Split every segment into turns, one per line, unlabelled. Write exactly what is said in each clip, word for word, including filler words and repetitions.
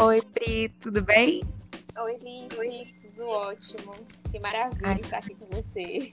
Oi, Pri, tudo bem?
Oi, Lice, tudo ótimo. Que maravilha
Ai,
estar aqui com você.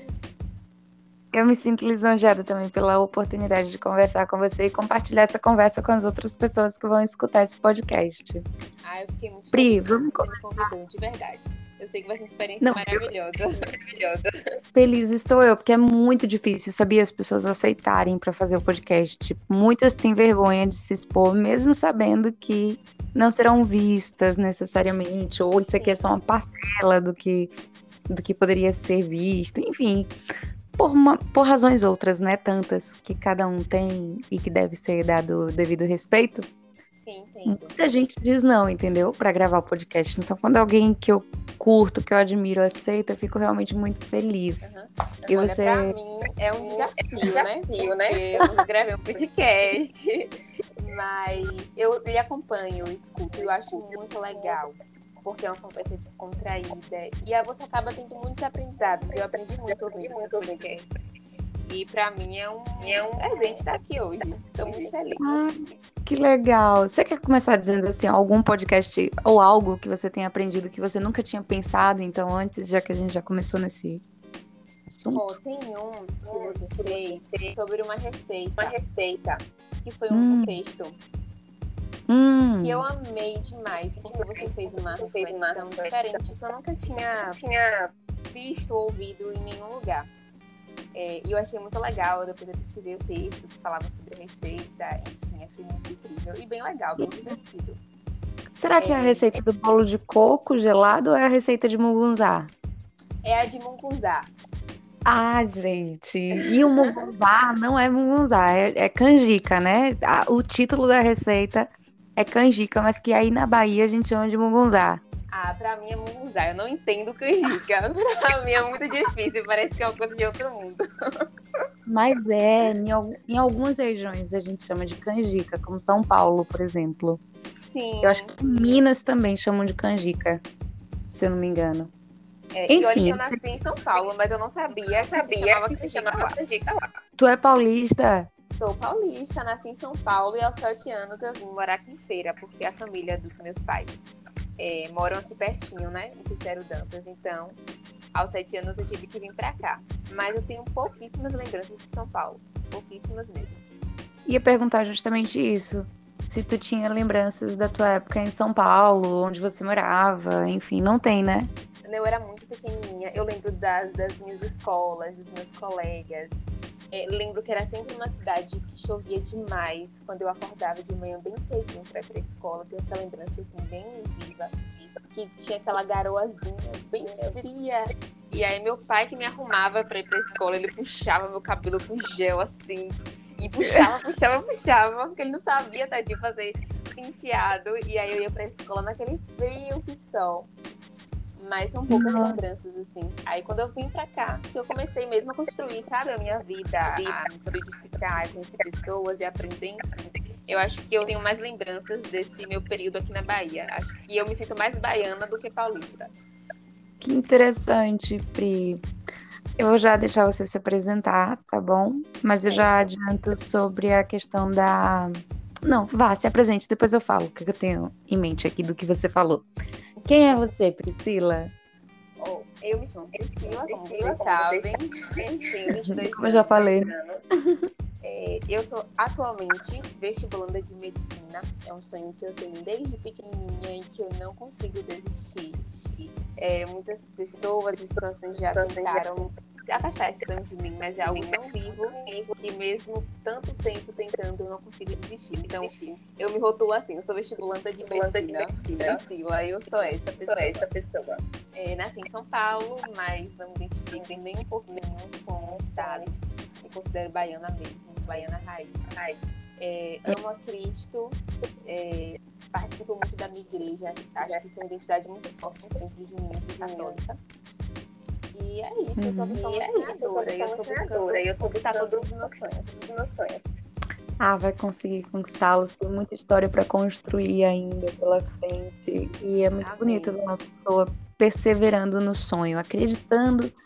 eu me sinto lisonjeada também pela oportunidade de conversar com você e compartilhar essa conversa com as outras pessoas que vão escutar esse podcast.
Ah, eu fiquei muito
Pri,
feliz quando
vamos. co-
você me convidou, de verdade. Eu sei que vai ser uma experiência
Não, eu-
maravilhosa. Maravilhosa.
feliz estou eu, porque é muito difícil, sabia, as pessoas aceitarem para fazer o podcast. Muitas têm vergonha de se expor, mesmo sabendo que não serão vistas necessariamente, ou isso aqui é só
Sim,
uma parcela do que, do que poderia ser visto, enfim. Por, uma- por razões outras, né? Tantas que cada um tem e que deve ser dado o devido respeito.
sim, entendo.
Muita gente diz não, entendeu? Para gravar o podcast. Então, quando alguém que eu curto, que eu admiro, aceita, eu fico realmente muito feliz.
Aham.
E
Olha, pra
você.
mim é um desafio, né? Porque eu nunca gravei um podcast, mas eu lhe acompanho, eu escuto, eu acho muito legal. Porque é uma conversa descontraída. E aí você acaba tendo muitos aprendizados. Eu aprendi muito ouvindo seus podcasts. E pra mim é um, é um presente estar aqui hoje. Estou muito feliz.
Ah, que legal. Você quer começar dizendo assim, algum podcast ou algo que você tenha aprendido que você nunca tinha pensado, então, antes, já que a gente já começou nesse
Ó,
assunto?
tem um que você fez sobre uma receita, uma receita, que foi um
Hum,
texto que eu
hum.
amei demais, porque você fez uma reflexão diferente que eu nunca tinha, tinha visto ou ouvido em nenhum lugar. É, e eu achei muito legal, depois eu pesquisei o texto que falava sobre a receita, enfim, achei muito incrível e bem legal, bem divertido.
Será que é a
É,
receita do bolo de coco gelado ou é a receita de mugunzá?
é a de mungunzá.
Ah, gente, e o mugunzá não é mugunzá, é, é canjica, né? A- o título da receita é canjica, mas que aí na Bahia a gente chama de mugunzá.
Ah, pra mim é mungunzá, eu não entendo canjica. Pra mim é muito difícil, parece que é uma coisa de outro mundo.
Mas é, em, al- em algumas regiões a gente chama de canjica, como São Paulo, por exemplo. Eu acho
Sim.
que em Minas também chamam de canjica, se eu não me engano.
É, e olha que
Enfim,
eu
você-
nasci em São Paulo, mas eu não sabia que se chamava canjica lá.
tu é paulista?
Sou paulista, nasci em São Paulo e aos sete anos eu vim morar aqui em Feira, porque a família dos meus pais é, moram aqui pertinho, né? Em Cicero Dantas. Então, aos sete anos eu tive que vir pra cá. Mas eu tenho pouquíssimas lembranças de São Paulo. Pouquíssimas mesmo.
Ia perguntar justamente isso. Se tu tinha lembranças da tua época em São Paulo, onde você morava, enfim, não tem, né?
Quando eu era muito pequenininha, eu lembro das, das minhas escolas, dos meus colegas. É, lembro que era sempre uma cidade que chovia demais. Quando eu acordava de manhã bem cedinho para ir para a escola, tenho essa lembrança assim, bem viva, que tinha aquela garoazinha bem fria. E aí meu pai que me arrumava para ir para a escola, ele puxava meu cabelo com gel assim, e puxava, puxava, puxava, porque ele não sabia até de fazer penteado. E aí eu ia para a escola naquele frio que sol. Mas são poucas
Nossa.
lembranças, assim. Aí quando eu vim pra cá, que eu comecei mesmo a construir, sabe, a minha vida, a me solidificar, a conhecer pessoas e aprender, enfim. Eu acho que eu tenho mais lembranças desse meu período aqui na Bahia. Acho que eu me sinto mais baiana do que paulista.
Que interessante, Pri. Eu vou já deixar você se apresentar, tá bom? Mas eu já
Certo.
adianto sobre a questão da. Não, vá, se apresente, depois eu falo o que eu tenho em mente aqui do que você falou. Quem é você, Priscila?
Oh, eu me chamo Priscila, como vocês sabem. Tenho vinte e dois
Como eu já
anos.
falei.
É, eu sou atualmente vestibulanda de medicina. É um sonho que eu tenho desde pequenininha e que eu não consigo desistir. É, muitas pessoas e situações já tentaram se afastar esse sonho de mim, mas é algo tão vivo que mesmo tanto tempo tentando eu não consigo desistir. Então, eu me rotulo assim, eu sou vestibulanda de medicina. Priscila, eu sou essa pessoa. É, nasci em São Paulo, mas não me identifico nem um pouquinho com o estado. Me considero baiana mesmo, baiana raiz. É, amo a Cristo, é, participo muito da minha igreja, acho que isso é uma identidade muito forte entre os meninos e católica. E é isso, eu sou uma pessoa muito sonhadora e eu tô buscando conquistar todos os meus sonhos.
Ah, vai conseguir conquistá-los. Tem muita história para construir ainda pela frente. E é muito
Amém.
bonito ver uma pessoa perseverando no sonho, acreditando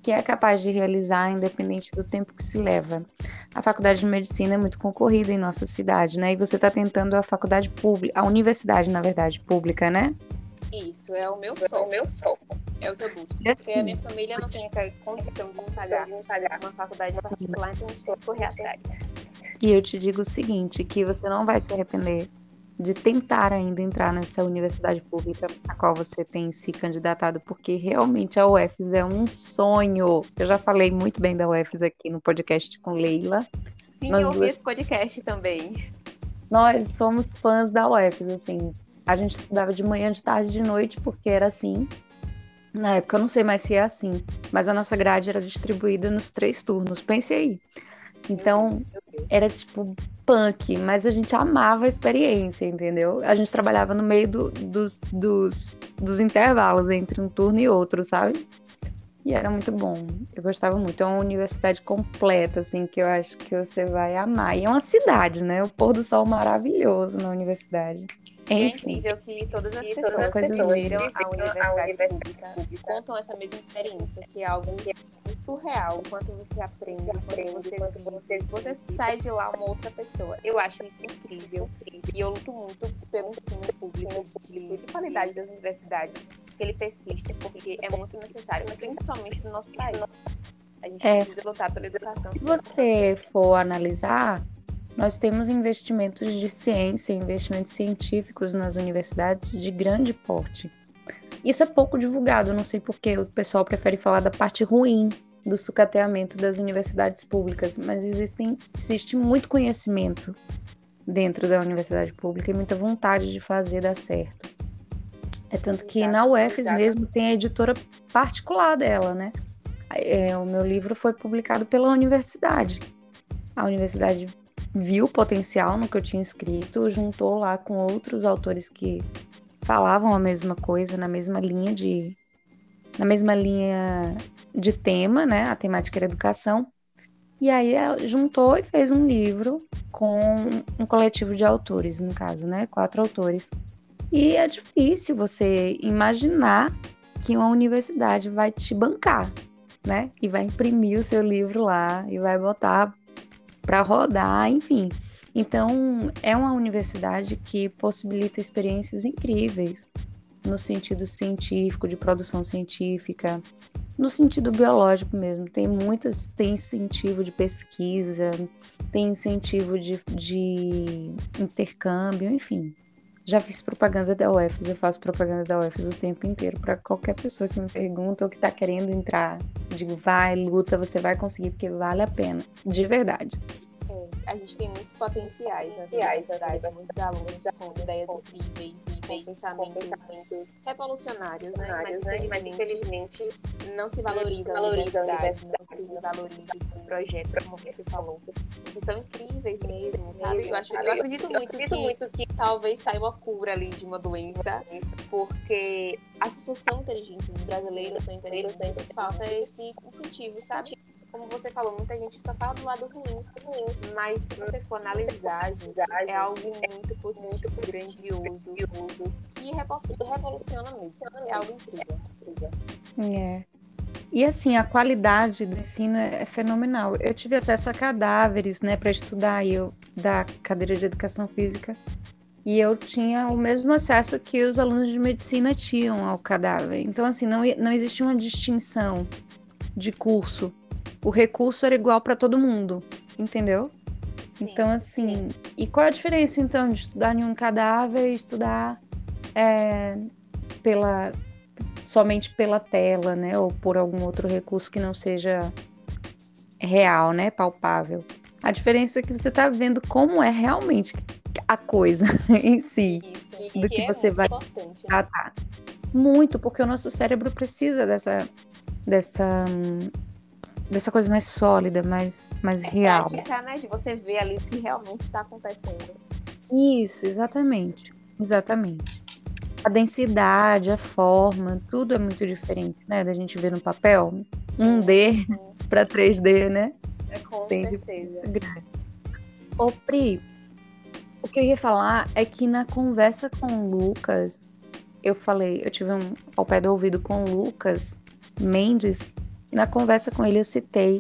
que é capaz de realizar, independente do tempo que se leva. A faculdade de medicina é muito concorrida em nossa cidade, né? E você está tentando a faculdade pública, a universidade, na verdade, pública, né?
Isso, é o meu foco. É o meu foco. É o que eu busco.
E
Porque a minha
assim,
família não tem a condição de me pagar uma faculdade particular, então a gente tem que correr atrás.
e eu te digo o seguinte, que você não vai se arrepender de tentar ainda entrar nessa universidade pública a qual você tem se candidatado, porque realmente a U F S é um sonho. Eu já falei muito bem da U F S aqui no podcast com Leila.
Sim,
Nós
eu ouvi
duas-
esse podcast também.
Nós somos fãs da U F S, assim. A gente estudava de manhã, de tarde, de noite, porque era assim. Na época, eu não sei mais se é assim, mas a nossa grade era distribuída nos três turnos. Pense aí. Então,
Meu Deus, meu Deus.
era tipo punk, mas a gente amava a experiência, entendeu? A gente trabalhava no meio do- dos, dos, dos intervalos entre um turno e outro, sabe? E era muito bom. Eu gostava muito. É uma universidade completa, assim, que eu acho que você vai amar. E é uma cidade, né? O pôr do sol maravilhoso na universidade.
E é
Enfim,
incrível que todas as
todas
pessoas
as
que
pessoas
viveram
que
a
viveram a
universidade pública contam essa mesma experiência, que é algo surreal. Quanto você aprende, quanto você vive, você sai de lá uma outra pessoa. Eu acho isso incrível. E eu luto muito pelo ensino público de, de qualidade das universidades, que ele persista, porque é muito necessário, principalmente no nosso país. A gente
É.
precisa lutar pela educação.
se você for analisar, nós temos investimentos de ciência, investimentos científicos nas universidades de grande porte. Isso é pouco divulgado, não sei por que o pessoal prefere falar da parte ruim do sucateamento das universidades públicas, mas existem, existe muito conhecimento dentro da universidade pública e muita vontade de fazer dar certo. É tanto que na U F S mesmo tem a editora particular dela, né? É, o meu livro foi publicado pela universidade. A universidade viu o potencial no que eu tinha escrito, juntou lá com outros autores que falavam a mesma coisa, na mesma linha de, na mesma linha de tema, né? A temática era educação. E aí ela juntou e fez um livro com um coletivo de autores, no caso, né? Quatro autores. E é difícil você imaginar que uma universidade vai te bancar, né? E vai imprimir o seu livro lá e vai botar para rodar, enfim. Então, é uma universidade que possibilita experiências incríveis no sentido científico, de produção científica, no sentido biológico mesmo. Tem muitas, tem incentivo de pesquisa, tem incentivo de, de intercâmbio, enfim. Já fiz propaganda da U F S, eu faço propaganda da U F S o tempo inteiro para qualquer pessoa que me pergunta ou que está querendo entrar. Digo, vai, luta, você vai conseguir, porque vale a pena, de verdade.
É, a gente tem muitos potenciais nas universidades, muitos alunos com ideias incríveis, com pensamentos revolucionários, né? Mas infelizmente não se valoriza a universidade, não se valoriza esses projetos, como você falou, que são incríveis mesmo, sabe? Eu, acho, eu acredito muito que, que talvez saia uma cura ali de uma doença, porque as pessoas são inteligentes, os brasileiros são inteligentes, falta esse incentivo, sabe? Como você falou, muita gente só fala do lado ruim, mas se você for analisar, gente, é algo muito positivo, grandioso, que revoluciona mesmo. É algo incrível.
É. E assim, a qualidade do ensino é fenomenal. Eu tive acesso a cadáveres, né, para estudar, eu da cadeira de educação física, e eu tinha o mesmo acesso que os alunos de medicina tinham ao cadáver. Então, assim, não, não existia uma distinção de curso. O recurso era igual para todo mundo, entendeu? Sim, então, assim, sim. E qual é a diferença, então, de estudar em um cadáver e estudar é, pela, somente pela tela, né? Ou por algum outro recurso que não seja real, né? Palpável. A diferença é que você está vendo como é realmente a coisa em si.
Isso,
do que,
que é
você vai tratar. Né? Muito, porque o nosso cérebro precisa dessa... dessa dessa coisa mais sólida, mais, mais
é
real.
Prática, né? De você ver ali o que realmente está acontecendo.
Isso, exatamente. Exatamente. A densidade, a forma, tudo é muito diferente, né? Da gente ver no papel. um D uhum. para três D, né?
É, com Tem certeza.
Ô, Pri, o que eu ia falar é que na conversa com o Lucas, eu falei, eu tive um ao pé do ouvido com o Lucas Mendes, E na conversa com ele eu citei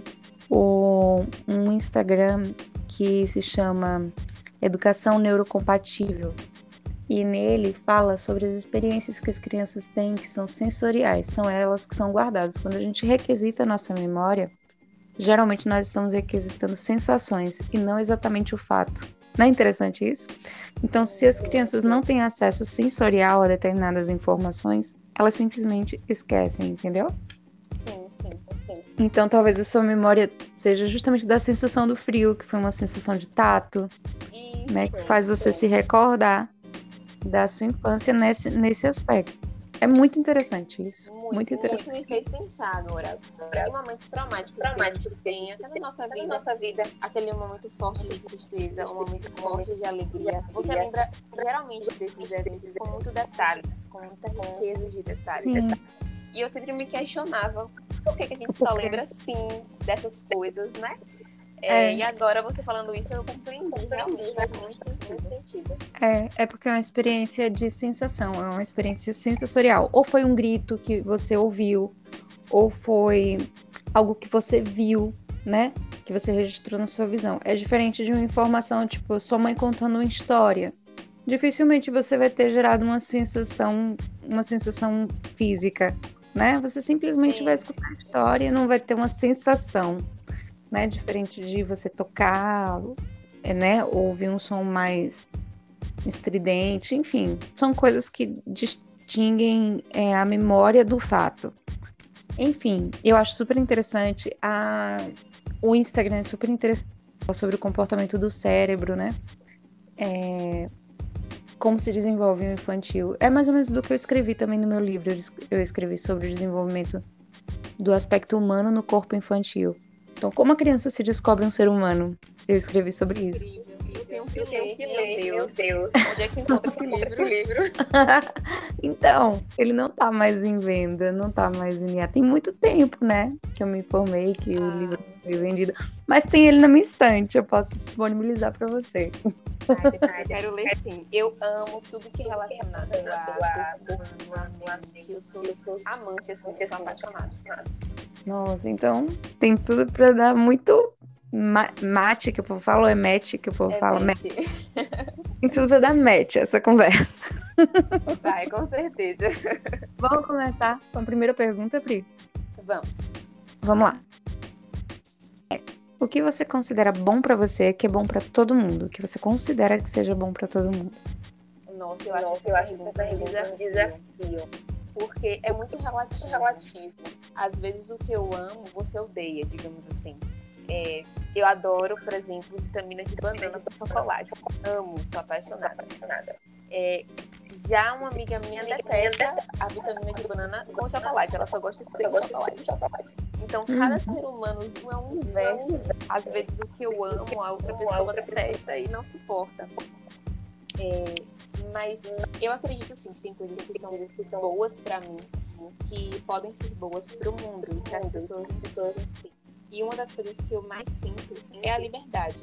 o, um Instagram que se chama Educação Neurocompatível. E nele fala sobre as experiências que as crianças têm que são sensoriais, são elas que são guardadas. Quando a gente requisita a nossa memória, geralmente nós estamos requisitando sensações e não exatamente o fato. Não é interessante isso? Então, se as crianças não têm acesso sensorial a determinadas informações, elas simplesmente esquecem, entendeu?
Sim, sim, sim.
Então, talvez a sua memória seja justamente da sensação do frio, que foi uma sensação de tato,
Isso,
né, que faz você se recordar da sua infância nesse, nesse aspecto. É muito interessante isso.
Muito,
muito interessante.
Isso me fez pensar agora. Em momentos traumáticos, traumáticos que a gente tem até na nossa vida, nossa vida, aquele momento forte de tristeza, um momento forte de alegria. Você lembra geralmente desses eventos com muitos detalhes, com muita riqueza de detalhes.
Sim.
E eu sempre me questionava por que, que a gente só lembra assim dessas coisas, né? É,
É.
E agora você falando isso, eu compreendi, realmente faz muito sentido.
É, é porque é uma experiência de sensação, é uma experiência sensorial. Ou foi um grito que você ouviu, ou foi algo que você viu, né? Que você registrou na sua visão. É diferente de uma informação, tipo, sua mãe contando uma história. Dificilmente você vai ter gerado uma sensação, uma sensação física, né? Você simplesmente
Sim.
vai escutar a história e não vai ter uma sensação, né? Diferente de você tocar, né? Ouvir um som mais estridente, enfim, são coisas que distinguem é, a memória do fato. Enfim, eu acho super interessante. A... O Instagram é super interessante sobre o comportamento do cérebro, né? É... Como se desenvolve o infantil. É mais ou menos do que eu escrevi também no meu livro. Eu escrevi sobre o desenvolvimento do aspecto humano no corpo infantil. Então, como a criança se descobre um ser humano? Eu escrevi sobre isso.
Incrível. Eu tenho um filé, meu Deus. Deus. Onde é que encontra esse livro? livro?
Então, ele não tá mais em venda, não tá mais em... Tem muito tempo, né? Que eu me informei que ah. o livro foi vendido. Mas tem ele na minha estante, eu posso disponibilizar para você.
Ai, depois eu quero ler sim. Eu amo tudo que é relacionado a mente. Eu sou, eu sou amante, assim, eu sou apaixonada.
Nossa, então tem tudo para dar muito ma- mate, que o povo fala, ou é match, que o povo
é
fala?
Match.
Tem tudo para dar match essa conversa.
Vai, com certeza.
Vamos começar com a primeira pergunta, Pri?
Vamos.
Vamos lá. O que você considera bom pra você, que é bom pra todo mundo? O que você considera que seja bom pra todo mundo?
Nossa, eu acho, Nossa, eu acho essa pergunta um desafio. Porque é muito relativo. relativo. Às vezes o que eu amo, você odeia, digamos assim. É, eu adoro, por exemplo, vitamina de banana com chocolate. Amo, sou apaixonada. É, já uma amiga minha detesta a vitamina de banana com chocolate. Ela só gosta de ser chocolate. chocolate. Então, cada uhum. ser humano é um universo. Às vezes o que eu amo, a outra pessoa detesta e não suporta. É, mas eu acredito sim que tem coisas que são, que são boas pra mim, que podem ser boas pro mundo e para as pessoas, pessoas enfim. E uma das coisas que eu mais sinto é a liberdade.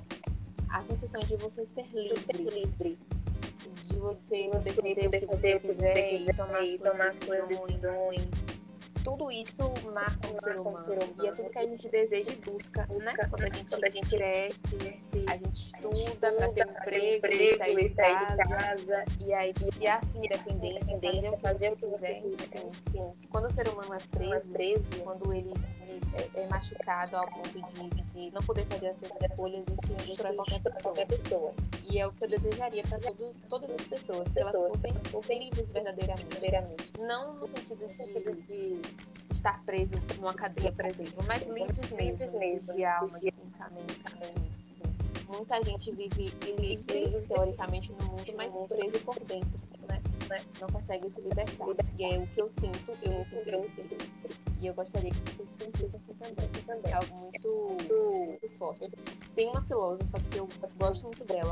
A sensação de você ser livre. De você poder fazer o que você quiser e tomar suas decisões. Tudo isso marca um ser humano. E é tudo que a gente deseja e busca, né? Quando a gente, Quando a gente cresce, a gente estuda para ter um emprego, e sair de casa. E aí, e essa independência, fazer o que você quiser. Enfim, quando o ser humano é preso, preso quando ele, ele é, é machucado ao ponto de, de não poder fazer as suas escolhas, isso destrói qualquer pessoa. qualquer pessoa. E é o que eu desejaria para todas as pessoas, que elas fossem, fossem livres verdadeiramente. verdadeiramente. Não no sentido de, de estar preso numa cadeia, por exemplo, mas livres mesmo, livres de alma, de pensamento. Muita gente vive livre, teoricamente, no mundo, mas preso por dentro, né? Não consegue se libertar. E é o que eu sinto, eu me sinto livre. E eu gostaria que você se sentisse assim também. É algo muito, muito forte. Tem uma filósofa que eu gosto muito dela,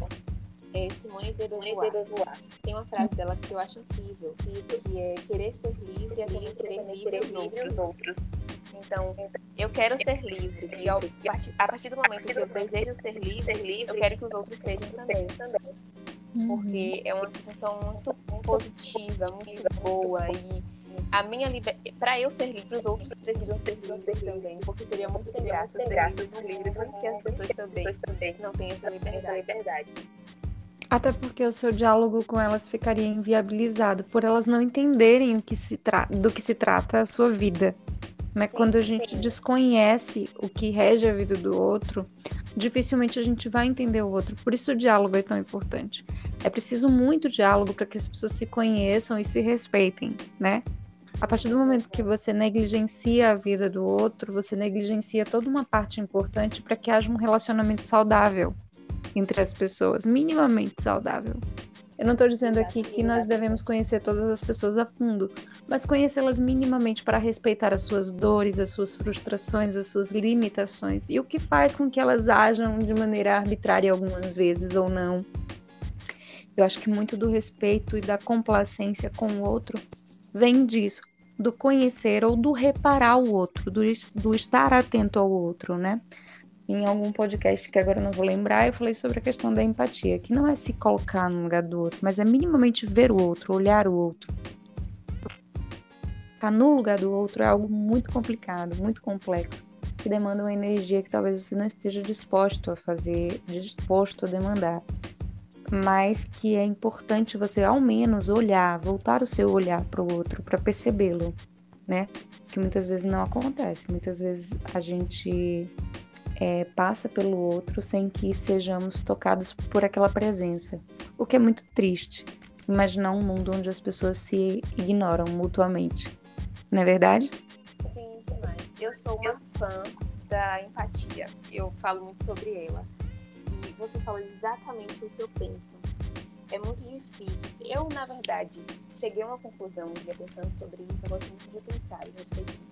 é Simone de Beauvoir. Tem uma frase dela que eu acho incrível, que é: querer ser livre é também querer livre os outros. Então, eu quero ser livre. E ao, a partir do momento que eu desejo ser livre, eu quero que os outros sejam também. Porque é uma sensação muito positiva, muito boa. E A minha liber... Para eu ser livre, os outros precisam ser livres também, porque seria muito sem graça ser livre por livre, porque as pessoas também não têm essa liberdade.
Até porque o seu diálogo com elas ficaria inviabilizado, por elas não entenderem o que se tra... do que se trata a sua vida. Né? Sim, Quando a gente sim. desconhece o que rege a vida do outro, dificilmente a gente vai entender o outro. Por isso o diálogo é tão importante. É preciso muito diálogo para que as pessoas se conheçam e se respeitem, né? A partir do momento que você negligencia a vida do outro, você negligencia toda uma parte importante para que haja um relacionamento saudável entre as pessoas, minimamente saudável. Eu não estou dizendo aqui que nós devemos conhecer todas as pessoas a fundo, mas conhecê-las minimamente para respeitar as suas dores, as suas frustrações, as suas limitações e o que faz com que elas ajam de maneira arbitrária algumas vezes ou não. Eu acho que muito do respeito e da complacência com o outro vem disso, do conhecer ou do reparar o outro, do, do estar atento ao outro, né? Em algum podcast que agora eu não vou lembrar, eu falei sobre a questão da empatia, que não é se colocar no lugar do outro, mas é minimamente ver o outro, olhar o outro. Ficar no lugar do outro é algo muito complicado, muito complexo, que demanda uma energia que talvez você não esteja disposto a fazer, disposto a demandar. Mas que é importante você, ao menos, olhar, voltar o seu olhar para o outro, para percebê-lo, né? Que muitas vezes não acontece, muitas vezes a gente... É, passa pelo outro sem que sejamos tocados por aquela presença, o que é muito triste. Imaginar um mundo onde as pessoas se ignoram mutuamente, não é verdade?
Sim, demais. Eu sou uma fã da empatia, eu falo muito sobre ela e você falou exatamente o que eu penso. É muito difícil. Eu, na verdade, cheguei a uma conclusão um dia pensando sobre isso, eu gosto muito de pensar e refletir.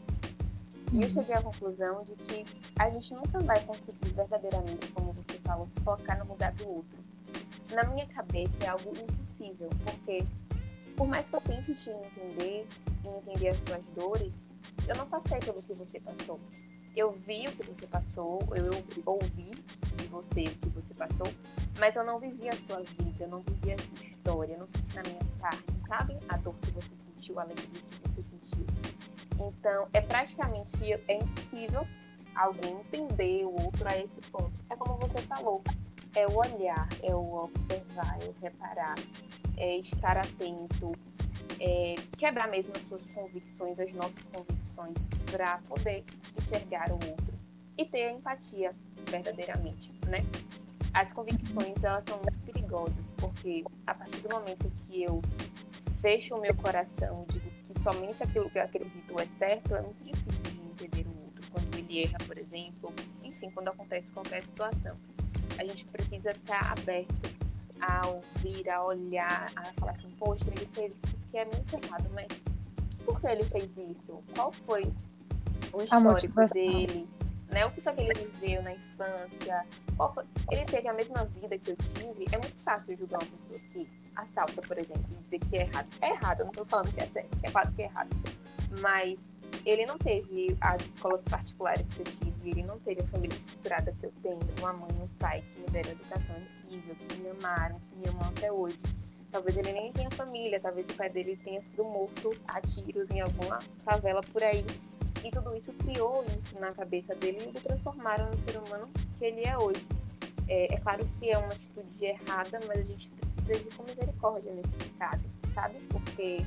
E eu cheguei à conclusão de que a gente nunca vai conseguir verdadeiramente, como você falou, se colocar no lugar do outro. Na minha cabeça é algo impossível, porque por mais que eu tente te entender e entender as suas dores, eu não passei pelo que você passou. Eu vi o que você passou, eu ouvi de você o que você passou, mas eu não vivi a sua vida, eu não vivi a sua história, eu não senti na minha carne, sabe? A dor que você sentiu, a alegria que você sentiu. Então, é praticamente é impossível alguém entender o outro a esse ponto. É como você falou, é o olhar, é o observar, é o reparar, é estar atento, é quebrar mesmo as suas convicções, as nossas convicções, para poder enxergar o outro e ter empatia verdadeiramente, né? As convicções, elas são muito perigosas, porque a partir do momento que eu fecho o meu coração e digo que somente aquilo que eu acredito é certo, é muito difícil de entender o outro. Quando ele erra, por exemplo, enfim, quando acontece qualquer situação. A gente precisa estar aberto a ouvir, a olhar, a falar assim, poxa, ele fez isso que é muito errado, mas por que ele fez isso? Qual foi o histórico dele? Né? O que foi que ele viveu na infância? Qual foi? Ele teve a mesma vida que eu tive? É muito fácil julgar uma pessoa que assalta, por exemplo, e dizer que é errado. É errado, eu não estou falando que é certo, é claro que é errado. Mas ele não teve as escolas particulares que eu tive, ele não teve a família estruturada que eu tenho, uma mãe e um pai que me deram educação incrível, que me amaram, que me amam até hoje. Talvez ele nem tenha família, talvez o pai dele tenha sido morto a tiros em alguma favela por aí. E tudo isso criou isso na cabeça dele e o transformaram no ser humano que ele é hoje. É, é claro que é uma atitude errada, mas a gente precisa de misericórdia nesses casos, sabe? Porque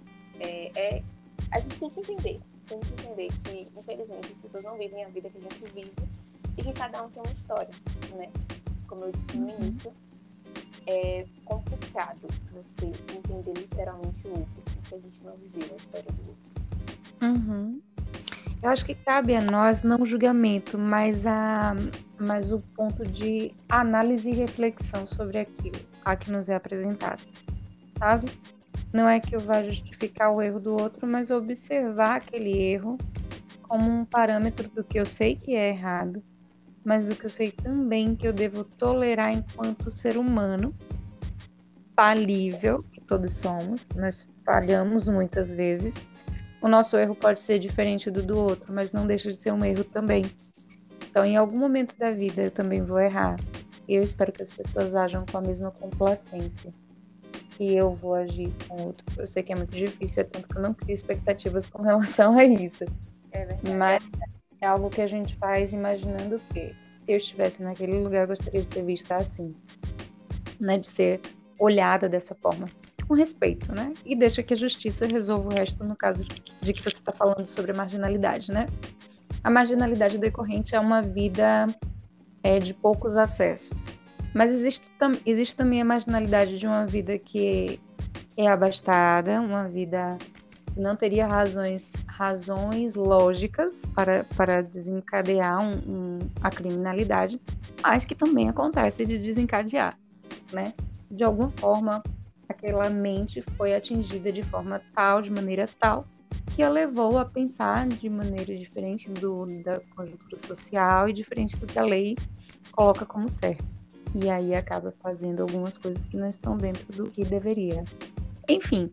é, é, a gente tem que entender, tem que entender que, infelizmente, as pessoas não vivem a vida que a gente vive e que cada um tem uma história, né? Como eu disse no início, é complicado você entender literalmente o outro, porque a gente não viveu a história do outro.
Uhum. Eu acho que cabe a nós não o julgamento, mas, a, mas o ponto de análise e reflexão sobre aquilo, a que nos é apresentado, sabe? Não é que eu vá justificar o erro do outro, mas observar aquele erro como um parâmetro do que eu sei que é errado, mas do que eu sei também que eu devo tolerar enquanto ser humano, falível, que todos somos, nós falhamos muitas vezes. O nosso erro pode ser diferente do do outro, mas não deixa de ser um erro também. Então, em algum momento da vida, eu também vou errar. E eu espero que as pessoas ajam com a mesma complacência. que eu vou agir com o outro. Eu sei que é muito difícil, é tanto que eu não crio expectativas com relação a isso.
É verdade.
Mas é algo que a gente faz imaginando que, se eu estivesse naquele lugar, eu gostaria de ter visto assim, né? De ser olhada dessa forma, com respeito, né? E deixa que a justiça resolva o resto, no caso de que você está falando sobre a marginalidade, né? A marginalidade decorrente é uma vida é, de poucos acessos. Mas existe, tam- existe também a marginalidade de uma vida que é abastada, uma vida que não teria razões, razões lógicas para, para desencadear um, um- a criminalidade, mas que também acontece de desencadear, né? De alguma forma, aquela mente foi atingida de forma tal, de maneira tal, que a levou a pensar de maneira diferente do, da conjuntura social e diferente do que a lei coloca como certo. E aí acaba fazendo algumas coisas que não estão dentro do que deveria. Enfim,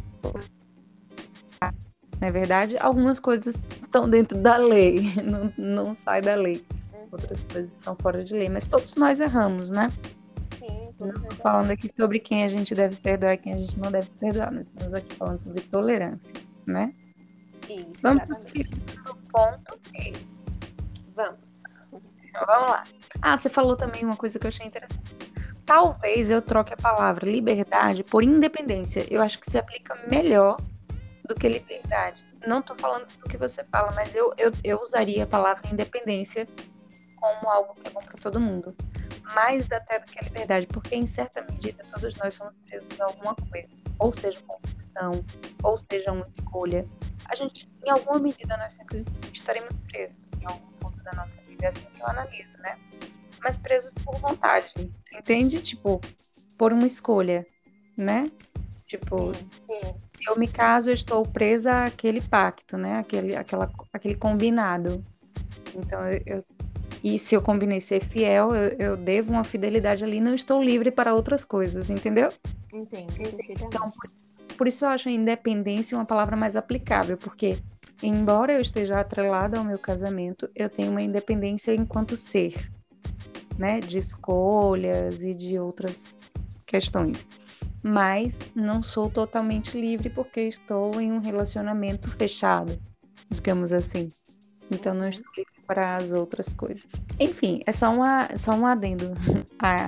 não é verdade? Algumas coisas estão dentro da lei, não, não sai da lei.
Uhum.
Outras coisas são fora de lei, mas todos nós erramos, né?
Sim,
Não
todos
estou
nós
falando
erramos.
aqui sobre quem a gente deve perdoar e quem a gente não deve perdoar. Nós estamos aqui falando sobre tolerância, né?
Isso,
Vamos para o
exatamente.
segundo ponto.
Vamos.
Então, vamos lá. Ah, você falou também uma coisa que eu achei interessante. Talvez eu troque a palavra liberdade por independência. Eu acho que se aplica melhor do que liberdade. Não estou falando do que você fala, mas eu, eu, eu usaria a palavra independência como algo que é bom para todo mundo. Mais até do que a liberdade, porque em certa medida todos nós somos presos a alguma coisa. Ou seja, uma opção, ou seja, uma escolha. A gente, em alguma medida, nós sempre estaremos presos em algum ponto da nossa vida, é assim que eu analiso, né? Mas presos por vontade, entende? Tipo, por uma escolha, né? Tipo,
Sim.
se eu me caso, eu estou presa àquele pacto, né? Aquele, aquela, aquele combinado. Então, eu, eu- e se eu combinei ser fiel, eu, eu devo uma fidelidade ali, não estou livre para outras coisas, entendeu?
Entendo
Então,
perfeitamente.
por, por isso eu acho a independência uma palavra mais aplicável, porque embora eu esteja atrelada ao meu casamento, eu tenho uma independência enquanto ser, né? De escolhas e de outras questões. Mas não sou totalmente livre porque estou em um relacionamento fechado, digamos assim. Então não
Uhum.
estou livre para as outras coisas. Enfim, é só, uma, só um adendo à,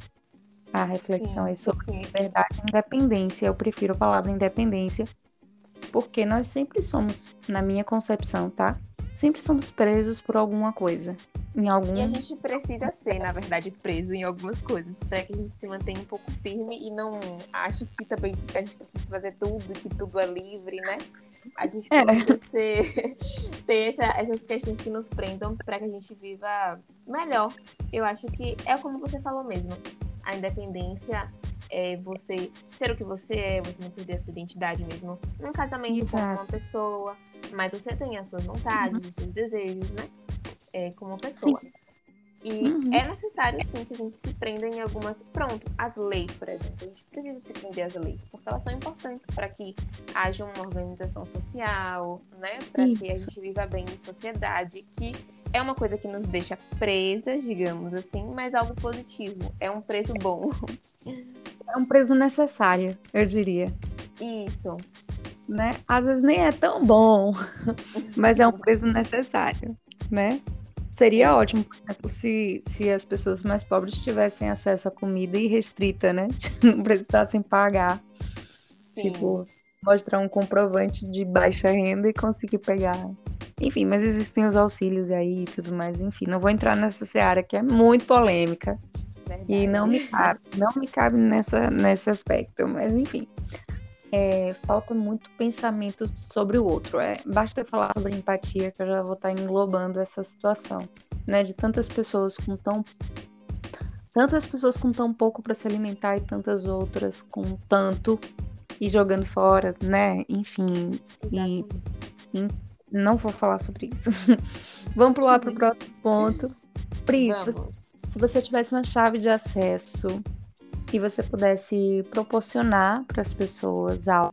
à reflexão
Sim,
aí sobre
sim, sim.
liberdade e independência. Eu prefiro a palavra independência porque nós sempre somos, na minha concepção, tá? Sempre somos presos por alguma coisa. Em
E a
algum.
gente precisa ser, na verdade, preso em algumas coisas para que a gente se mantenha um pouco firme e não ache que também a gente precisa fazer tudo, que tudo é livre, né? A gente
É,
precisa ser, ter essa- essas questões que nos prendam para que a gente viva melhor. Eu acho que é como você falou mesmo. A independência é você ser o que você é, você não perder a sua identidade mesmo num casamento com
exato.
uma pessoa, mas você tem as suas vontades, os seus desejos, né? É, como
Sim.
pessoa. E
Uhum.
é necessário, sim, que a gente se prenda em algumas. Pronto, as leis, por exemplo. A gente precisa se prender às leis, porque elas são importantes para que haja uma organização social, né? Para que a
Isso.
gente viva bem em sociedade, que é uma coisa que nos deixa presas, digamos assim, mas algo positivo. É um preço bom.
É um preço necessário, eu diria,
Isso.
né? Às vezes nem é tão bom, mas é um preço necessário, né? Seria
Exato.
ótimo, por exemplo, se, se as pessoas mais pobres tivessem acesso a comida irrestrita, né? Não precisassem pagar,
Sim.
tipo, mostrar um comprovante de baixa renda e conseguir pegar. Enfim, mas existem os auxílios aí e tudo mais, enfim, não vou entrar nessa seara que é muito polêmica e
Verdade.
não me cabe, não me cabe nessa, nesse aspecto, mas enfim. É, falta muito pensamento sobre o outro. É, basta eu falar sobre empatia que eu já vou estar englobando essa situação, né? De tantas pessoas com tão tantas pessoas com tão pouco para se alimentar e tantas outras com tanto e jogando fora, né? Enfim, e,
Exatamente.
e não vou falar sobre isso. Vamos pular para o próximo ponto. Pri, se você,
Vamos.
se você tivesse uma chave de acesso e você pudesse proporcionar para as pessoas algo,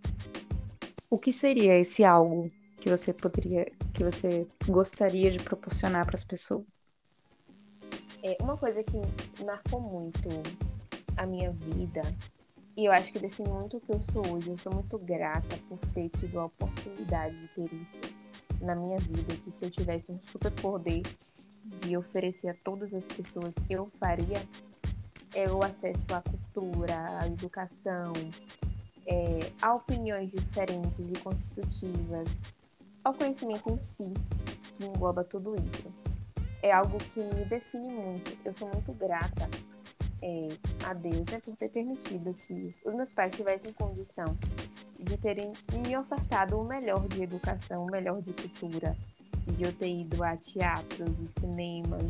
o que seria esse algo que você poderia, que você gostaria de proporcionar para as pessoas?
É, uma coisa que marcou muito a minha vida E eu acho que define muito o que eu sou hoje. Eu sou muito grata por ter tido a oportunidade de ter isso na minha vida, que se eu tivesse um superpoder de oferecer a todas as pessoas, eu faria é o acesso à cultura, à educação, é, a opiniões diferentes e construtivas, ao conhecimento em si, que engloba tudo isso. É algo que me define muito. Eu sou muito grata é, a Deus, né, por ter permitido que os meus pais tivessem condição de terem me ofertado o melhor de educação, o melhor de cultura, de eu ter ido a teatros e cinemas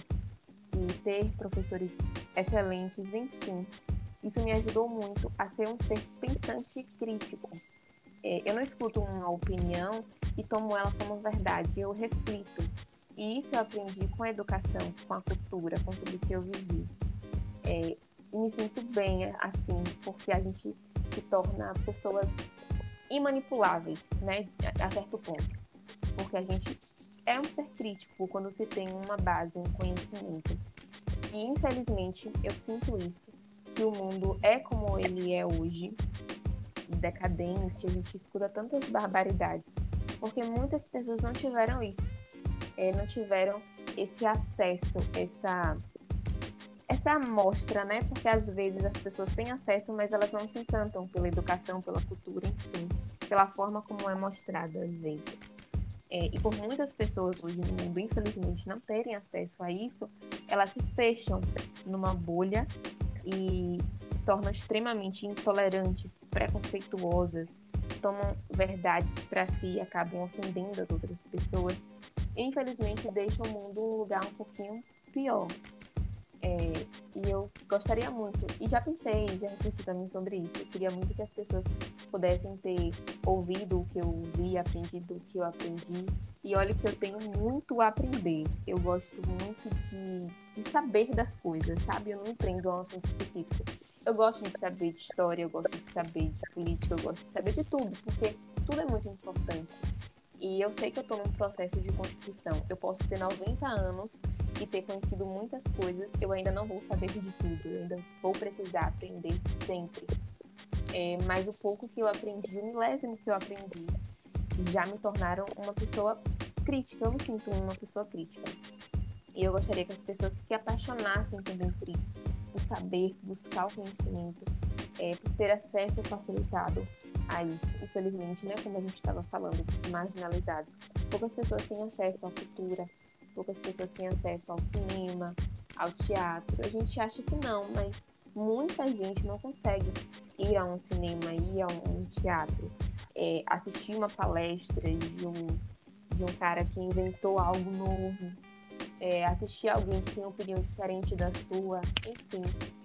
e, e ter professores excelentes, enfim. Isso me ajudou muito a ser um ser pensante e crítico. É, eu não escuto uma opinião e tomo ela como verdade, eu reflito. E isso eu aprendi com a educação, com a cultura, com tudo que eu vivi. É, e me sinto bem assim, porque a gente se torna pessoas imanipuláveis, né, a certo ponto. Porque a gente é um ser crítico quando se tem uma base, um conhecimento. E, infelizmente, eu sinto isso, que o mundo é como ele é hoje, decadente, a gente escuta tantas barbaridades, porque muitas pessoas não tiveram isso, é, não tiveram esse acesso, essa... essa amostra, né? Porque às vezes as pessoas têm acesso, mas elas não se encantam pela educação, pela cultura, enfim, pela forma como é mostrada às vezes. É, e por muitas pessoas hoje no mundo, infelizmente, não terem acesso a isso, elas se fecham numa bolha e se tornam extremamente intolerantes, preconceituosas, tomam verdades para si e acabam ofendendo as outras pessoas. E, infelizmente, deixam o mundo um lugar um pouquinho pior. É, e eu gostaria muito, e já pensei, já refleti também sobre isso, eu queria muito que as pessoas pudessem ter ouvido o que eu vi, aprendido o que eu aprendi, e olha que eu tenho muito a aprender, eu gosto muito de, de saber das coisas, sabe? Eu não empreendo um assunto específico, eu gosto de saber de história, eu gosto de saber de política, eu gosto de saber de tudo, porque tudo é muito importante. E eu sei que eu estou num processo de construção. Eu posso ter noventa anos e ter conhecido muitas coisas, eu ainda não vou saber de tudo, eu ainda vou precisar aprender sempre. É, mas o pouco que eu aprendi, o milésimo que eu aprendi, já me tornaram uma pessoa crítica. Eu me sinto uma pessoa crítica. E eu gostaria que as pessoas se apaixonassem também por isso, por saber, buscar o conhecimento, é, por ter acesso facilitado a isso. Infelizmente, né, como a gente estava falando, dos marginalizados, poucas pessoas têm acesso à cultura, poucas pessoas têm acesso ao cinema, ao teatro. A gente acha que não, mas muita gente não consegue ir a um cinema, ir a um teatro, é, assistir uma palestra de um, de um cara que inventou algo novo, é, assistir alguém que tem uma opinião diferente da sua, enfim.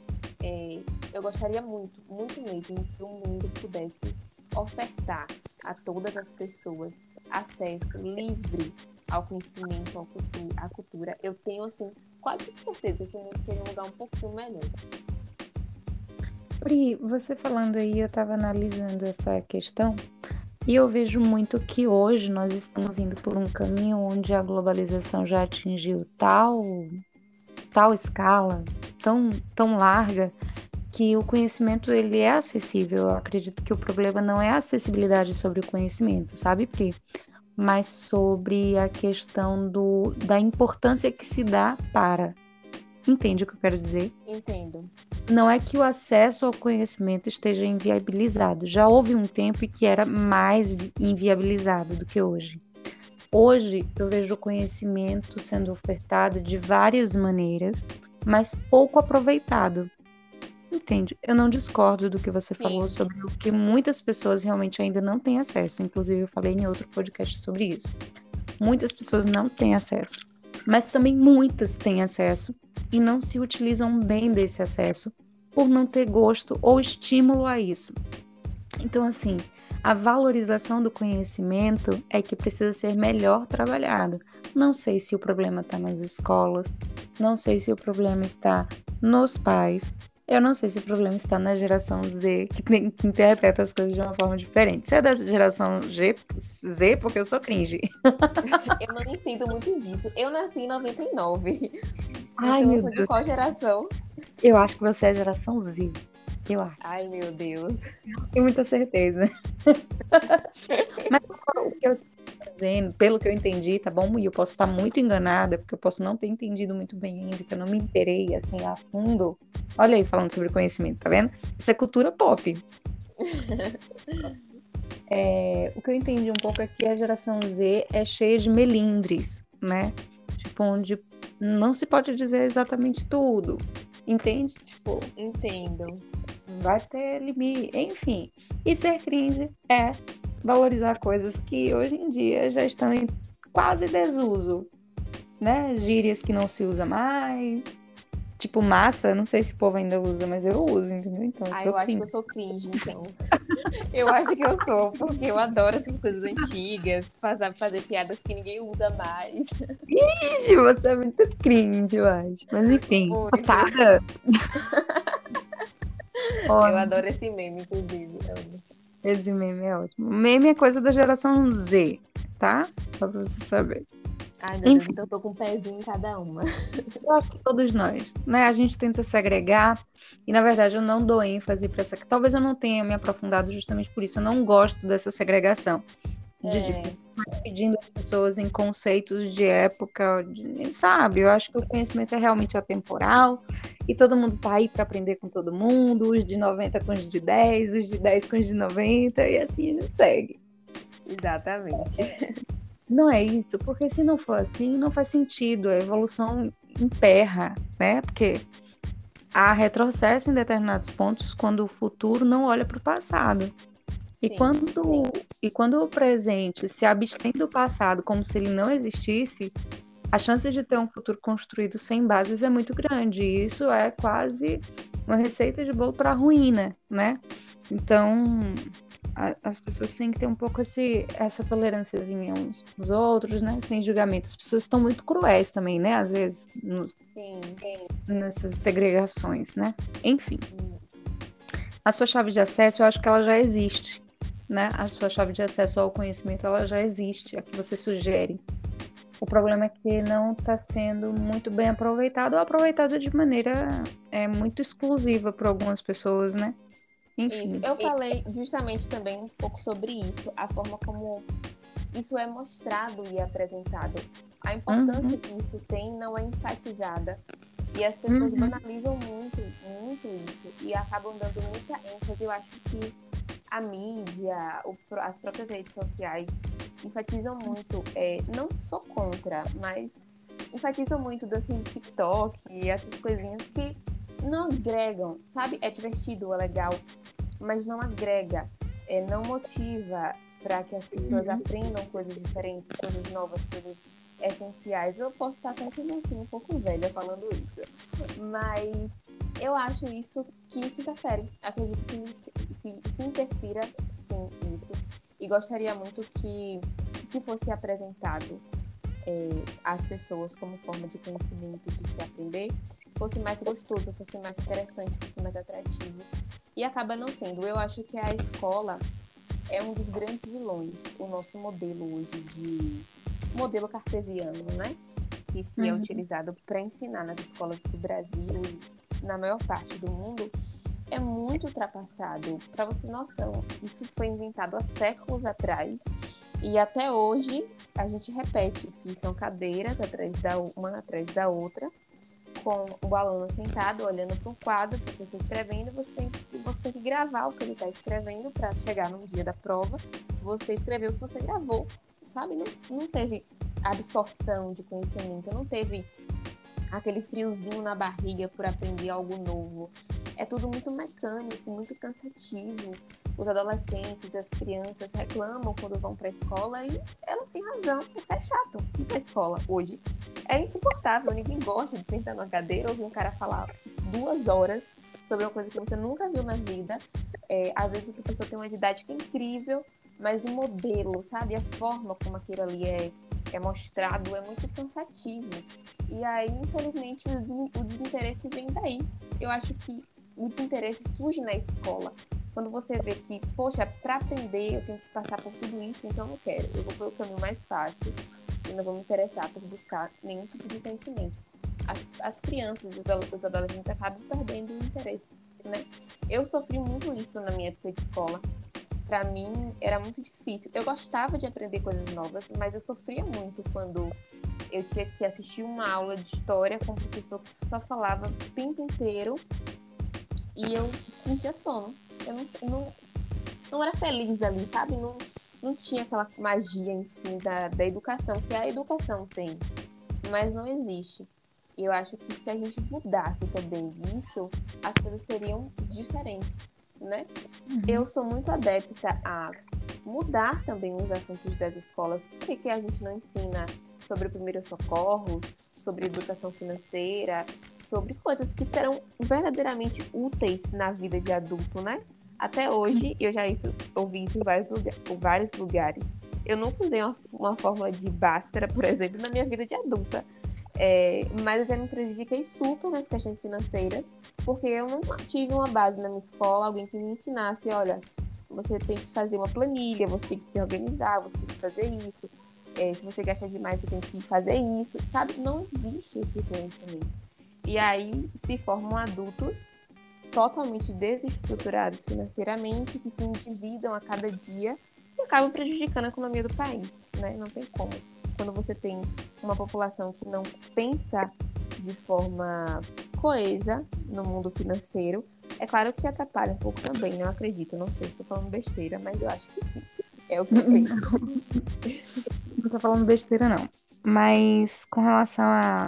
É, eu gostaria muito, muito mesmo, que o mundo pudesse ofertar a todas as pessoas acesso livre ao conhecimento, ao cultu- à cultura. Eu tenho, assim, quase certeza que o mundo seria um lugar um pouquinho melhor.
Pri, você falando aí, eu estava analisando essa questão e eu vejo muito que hoje nós estamos indo por um caminho onde a globalização já atingiu tal, tal escala, tão, tão larga, que o conhecimento ele é acessível. Eu acredito que o problema não é a acessibilidade sobre o conhecimento, sabe, Pri? Mas sobre a questão do, da importância que se dá para. Entende o que eu quero dizer?
Entendo.
Não é que o acesso ao conhecimento esteja inviabilizado. Já houve um tempo em que era mais inviabilizado do que hoje. Hoje eu vejo o conhecimento sendo ofertado de várias maneiras, mas pouco aproveitado. Entende? Eu não discordo do que você
Sim.
falou sobre o que muitas pessoas realmente ainda não têm acesso. Inclusive, eu falei em outro podcast sobre isso. Muitas pessoas não têm acesso, mas também muitas têm acesso e não se utilizam bem desse acesso por não ter gosto ou estímulo a isso. Então, assim, a valorização do conhecimento é que precisa ser melhor trabalhado. Não sei se o problema está nas escolas, não sei se o problema está nos pais, eu não sei se o problema está na geração Z, que, tem, que interpreta as coisas de uma forma diferente. Se é da geração G, Z, porque eu sou cringe.
Eu não entendo muito disso. Eu nasci em noventa e nove.
Ai,
Então eu
meu
sou de
Deus.
qual geração?
Eu acho que você é a geração Z. Eu acho.
Ai, meu Deus.
Não tenho muita certeza. Mas o que eu estou fazendo, pelo que eu entendi, tá bom? E eu posso estar muito enganada, porque eu posso não ter entendido muito bem ainda, que eu não me inteirei assim a fundo. Olha aí, falando sobre conhecimento, tá vendo? Isso é cultura pop. É, o que eu entendi um pouco é que a geração Z é cheia de melindres, né? Tipo, onde não se pode dizer exatamente tudo. Entende? Tipo,
Entendo.
vai ter limite, enfim. E ser cringe é valorizar coisas que hoje em dia já estão em quase desuso, né? Gírias que não se usa mais. Tipo, massa, não sei se o povo ainda usa, mas eu uso, entendeu? Então, eu
Ah,
sou
eu acho que eu
cringe.
sou cringe, então. Eu acho que eu sou, porque eu adoro essas coisas antigas, fazer, fazer piadas que ninguém usa mais.
Cringe, você é muito cringe, eu acho. Mas enfim,
Muito.
passada.
Eu
Olha,
adoro esse meme, inclusive. Amo.
esse meme é ótimo. Meme é coisa da geração Z, tá? Só pra você saber.
Ai, meu Deus,
Enfim,
então eu tô com um pezinho em cada uma.
eu acho que todos nós, né? A gente tenta se agregar e, na verdade, eu não dou ênfase para essa. Talvez eu não tenha me aprofundado justamente por isso. Eu não gosto dessa segregação de, de
É,
pedindo as pessoas em conceitos de época, de, sabe? Eu acho que o conhecimento é realmente atemporal e todo mundo tá aí para aprender com todo mundo, os de noventa com os de dez, os de dez com os de noventa e assim a gente segue.
exatamente.
Não é isso, porque se não for assim, não faz sentido, a evolução emperra, né? Porque há retrocesso em determinados pontos quando o futuro não olha para o passado. E
Sim,
quando, e quando o presente se abstém do passado como se ele não existisse, a chance de ter um futuro construído sem bases é muito grande. E isso é quase uma receita de bolo para a ruína, né? Então, a, as pessoas têm que ter um pouco esse, essa tolerânciazinha uns com os outros, né? Sem julgamento. As pessoas estão muito cruéis também, né? Às vezes, nos,
sim.
nessas segregações, né? Enfim. A sua chave de acesso, eu acho que ela já existe, né? A sua chave de acesso ao conhecimento, ela já existe, a que você sugere. O problema é que não está sendo muito bem aproveitado ou aproveitado de maneira é, muito exclusiva para algumas pessoas, né?
Isso.
Enfim.
Eu falei justamente também um pouco sobre isso, a forma como isso é mostrado e apresentado. A importância
Uhum,
que isso tem não é enfatizada. E as pessoas
uhum,
banalizam muito, muito isso. E acabam dando muita ênfase. Eu acho que a mídia, o, as próprias redes sociais enfatizam muito, é, não sou contra, mas enfatizam muito dancinha de TikTok e essas coisinhas que não agregam, sabe? É divertido, é legal, mas não agrega, é, não motiva para que as pessoas
uhum.
aprendam coisas diferentes, coisas novas, coisas essenciais. Eu posso estar até sendo assim um pouco velha falando isso, mas eu acho isso que isso interfere. Acredito que se, se, se interfira, sim, isso. E gostaria muito que, que fosse apresentado é, às pessoas como forma de conhecimento, de se aprender, fosse mais gostoso, fosse mais interessante, fosse mais atrativo. E acaba não sendo. Eu acho que a escola é um dos grandes vilões, o nosso modelo hoje de modelo cartesiano, né? Que se é
Uhum.
utilizado para ensinar nas escolas do Brasil e na maior parte do mundo, é muito ultrapassado. Para você ter noção, isso foi inventado há séculos atrás e até hoje a gente repete que são cadeiras atrás da, uma atrás da outra, com o aluno sentado, olhando para um quadro, para você escrevendo, você tem, que, você tem que gravar o que ele está escrevendo para chegar no dia da prova, você escreveu o que você gravou, sabe? Não, não teve absorção de conhecimento, não teve aquele friozinho na barriga por aprender algo novo. É tudo muito mecânico, muito cansativo. Os adolescentes, as crianças reclamam quando vão para a escola e elas têm razão, porque é chato ir para a escola hoje. É insuportável, ninguém gosta de sentar numa cadeira, ouvir um cara falar duas horas sobre uma coisa que você nunca viu na vida. É, às vezes o professor tem uma didática incrível, mas o modelo, sabe, a forma como aquilo ali é, é mostrado é muito cansativo. E aí, infelizmente, o desinteresse vem daí. Eu acho que o desinteresse surge na escola. Quando você vê que, poxa, para aprender eu tenho que passar por tudo isso, então eu não quero. Eu vou pelo caminho mais fácil e não vou me interessar por buscar nenhum tipo de conhecimento. As, as crianças e os adolescentes acabam perdendo o interesse. né? Eu sofri muito isso na minha época de escola. Para mim, era muito difícil. Eu gostava de aprender coisas novas, mas eu sofria muito quando eu tinha que assistir uma aula de história com um professor que só falava o tempo inteiro e eu sentia sono. Eu não, eu não, não era feliz ali, sabe? Não, não tinha aquela magia, enfim, da, da educação, que a educação tem, mas não existe. E eu acho que se a gente mudasse também isso, as coisas seriam diferentes, né? Uhum. Eu sou muito adepta a mudar também os assuntos das escolas. Por que, que a gente não ensina sobre primeiros socorros, sobre educação financeira, sobre coisas que serão verdadeiramente úteis na vida de adulto, né? Até hoje, eu já isso, ouvi isso em vários, lugar, em vários lugares. Eu nunca usei uma, uma fórmula de Bhaskara, por exemplo, na minha vida de adulta. É, mas eu já me prejudiquei super nas questões financeiras, porque eu não tive uma base na minha escola, alguém que me ensinasse, olha, você tem que fazer uma planilha, você tem que se organizar, você tem que fazer isso, é, se você gasta demais, você tem que fazer isso, sabe? Não existe esse conhecimento. E aí se formam adultos totalmente desestruturados financeiramente, que se endividam a cada dia e acabam prejudicando a economia do país, né? Não tem como. Quando você tem uma população que não pensa de forma coesa no mundo financeiro, é claro que atrapalha um pouco também, não acredito. Não sei se estou falando besteira, mas eu acho que sim. É o que eu penso.
Não estou falando besteira, não. Mas com relação a...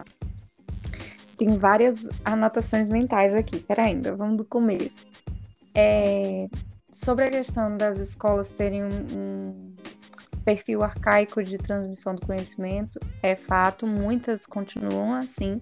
Tem várias anotações mentais aqui. Pera ainda, vamos do começo. É... Sobre a questão das escolas terem um... um... perfil arcaico de transmissão do conhecimento, é fato, muitas continuam assim,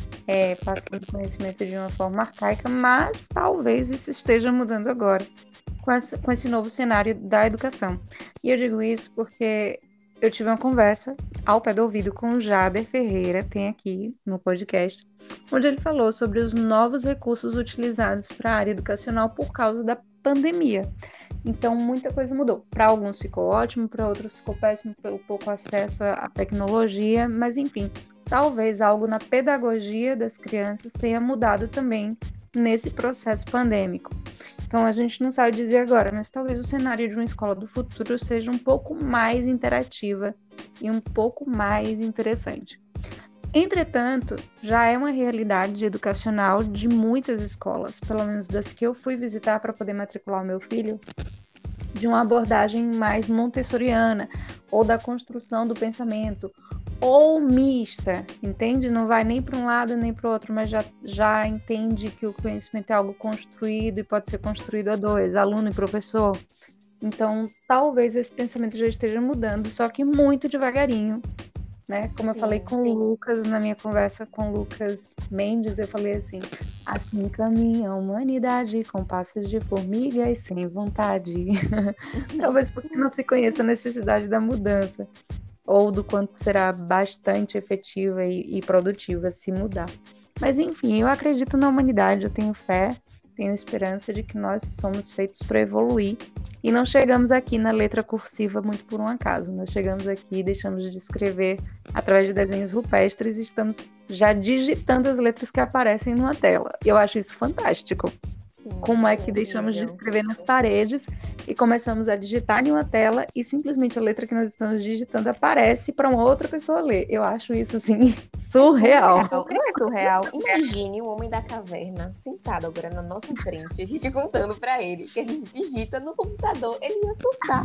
é, passando conhecimento de uma forma arcaica, mas talvez isso esteja mudando agora, com esse, com esse novo cenário da educação. E eu digo isso porque eu tive uma conversa ao pé do ouvido com o Jader Ferreira, tem aqui no podcast, onde ele falou sobre os novos recursos utilizados para a área educacional por causa da pandemia. Então, muita coisa mudou. Para alguns ficou ótimo, para outros ficou péssimo pelo pouco acesso à tecnologia, mas enfim, talvez algo na pedagogia das crianças tenha mudado também nesse processo pandêmico. Então, a gente não sabe dizer agora, mas talvez o cenário de uma escola do futuro seja um pouco mais interativa e um pouco mais interessante. Entretanto, já é uma realidade educacional de muitas escolas, pelo menos das que eu fui visitar para poder matricular o meu filho, de uma abordagem mais montessoriana, ou da construção do pensamento, ou mista, entende? Não vai nem para um lado nem para o outro, mas já, já entende que o conhecimento é algo construído e pode ser construído a dois, aluno e professor. Então, talvez esse pensamento já esteja mudando, só que muito devagarinho. Né? Como eu sim, falei com o Lucas, na minha conversa com o Lucas Mendes, eu falei assim, assim caminha a humanidade com passos de formiga e sem vontade. Talvez porque não se conheça a necessidade da mudança, ou do quanto será bastante efetiva e, e produtiva se mudar. Mas enfim, eu acredito na humanidade, eu tenho fé, tenho esperança de que nós somos feitos para evoluir. E não chegamos aqui na letra cursiva muito por um acaso. Nós chegamos aqui e deixamos de escrever através de desenhos rupestres e estamos já digitando as letras que aparecem numa tela. Eu acho isso fantástico. Sim, Como é que deixamos de escrever nas paredes e começamos a digitar em uma tela e simplesmente a letra que nós estamos digitando aparece para uma outra pessoa ler. Eu acho isso, assim, surreal.
surreal. Não é surreal? Imagine o homem da caverna sentado agora na nossa frente, a gente contando para ele que a gente digita no computador, ele ia surtar.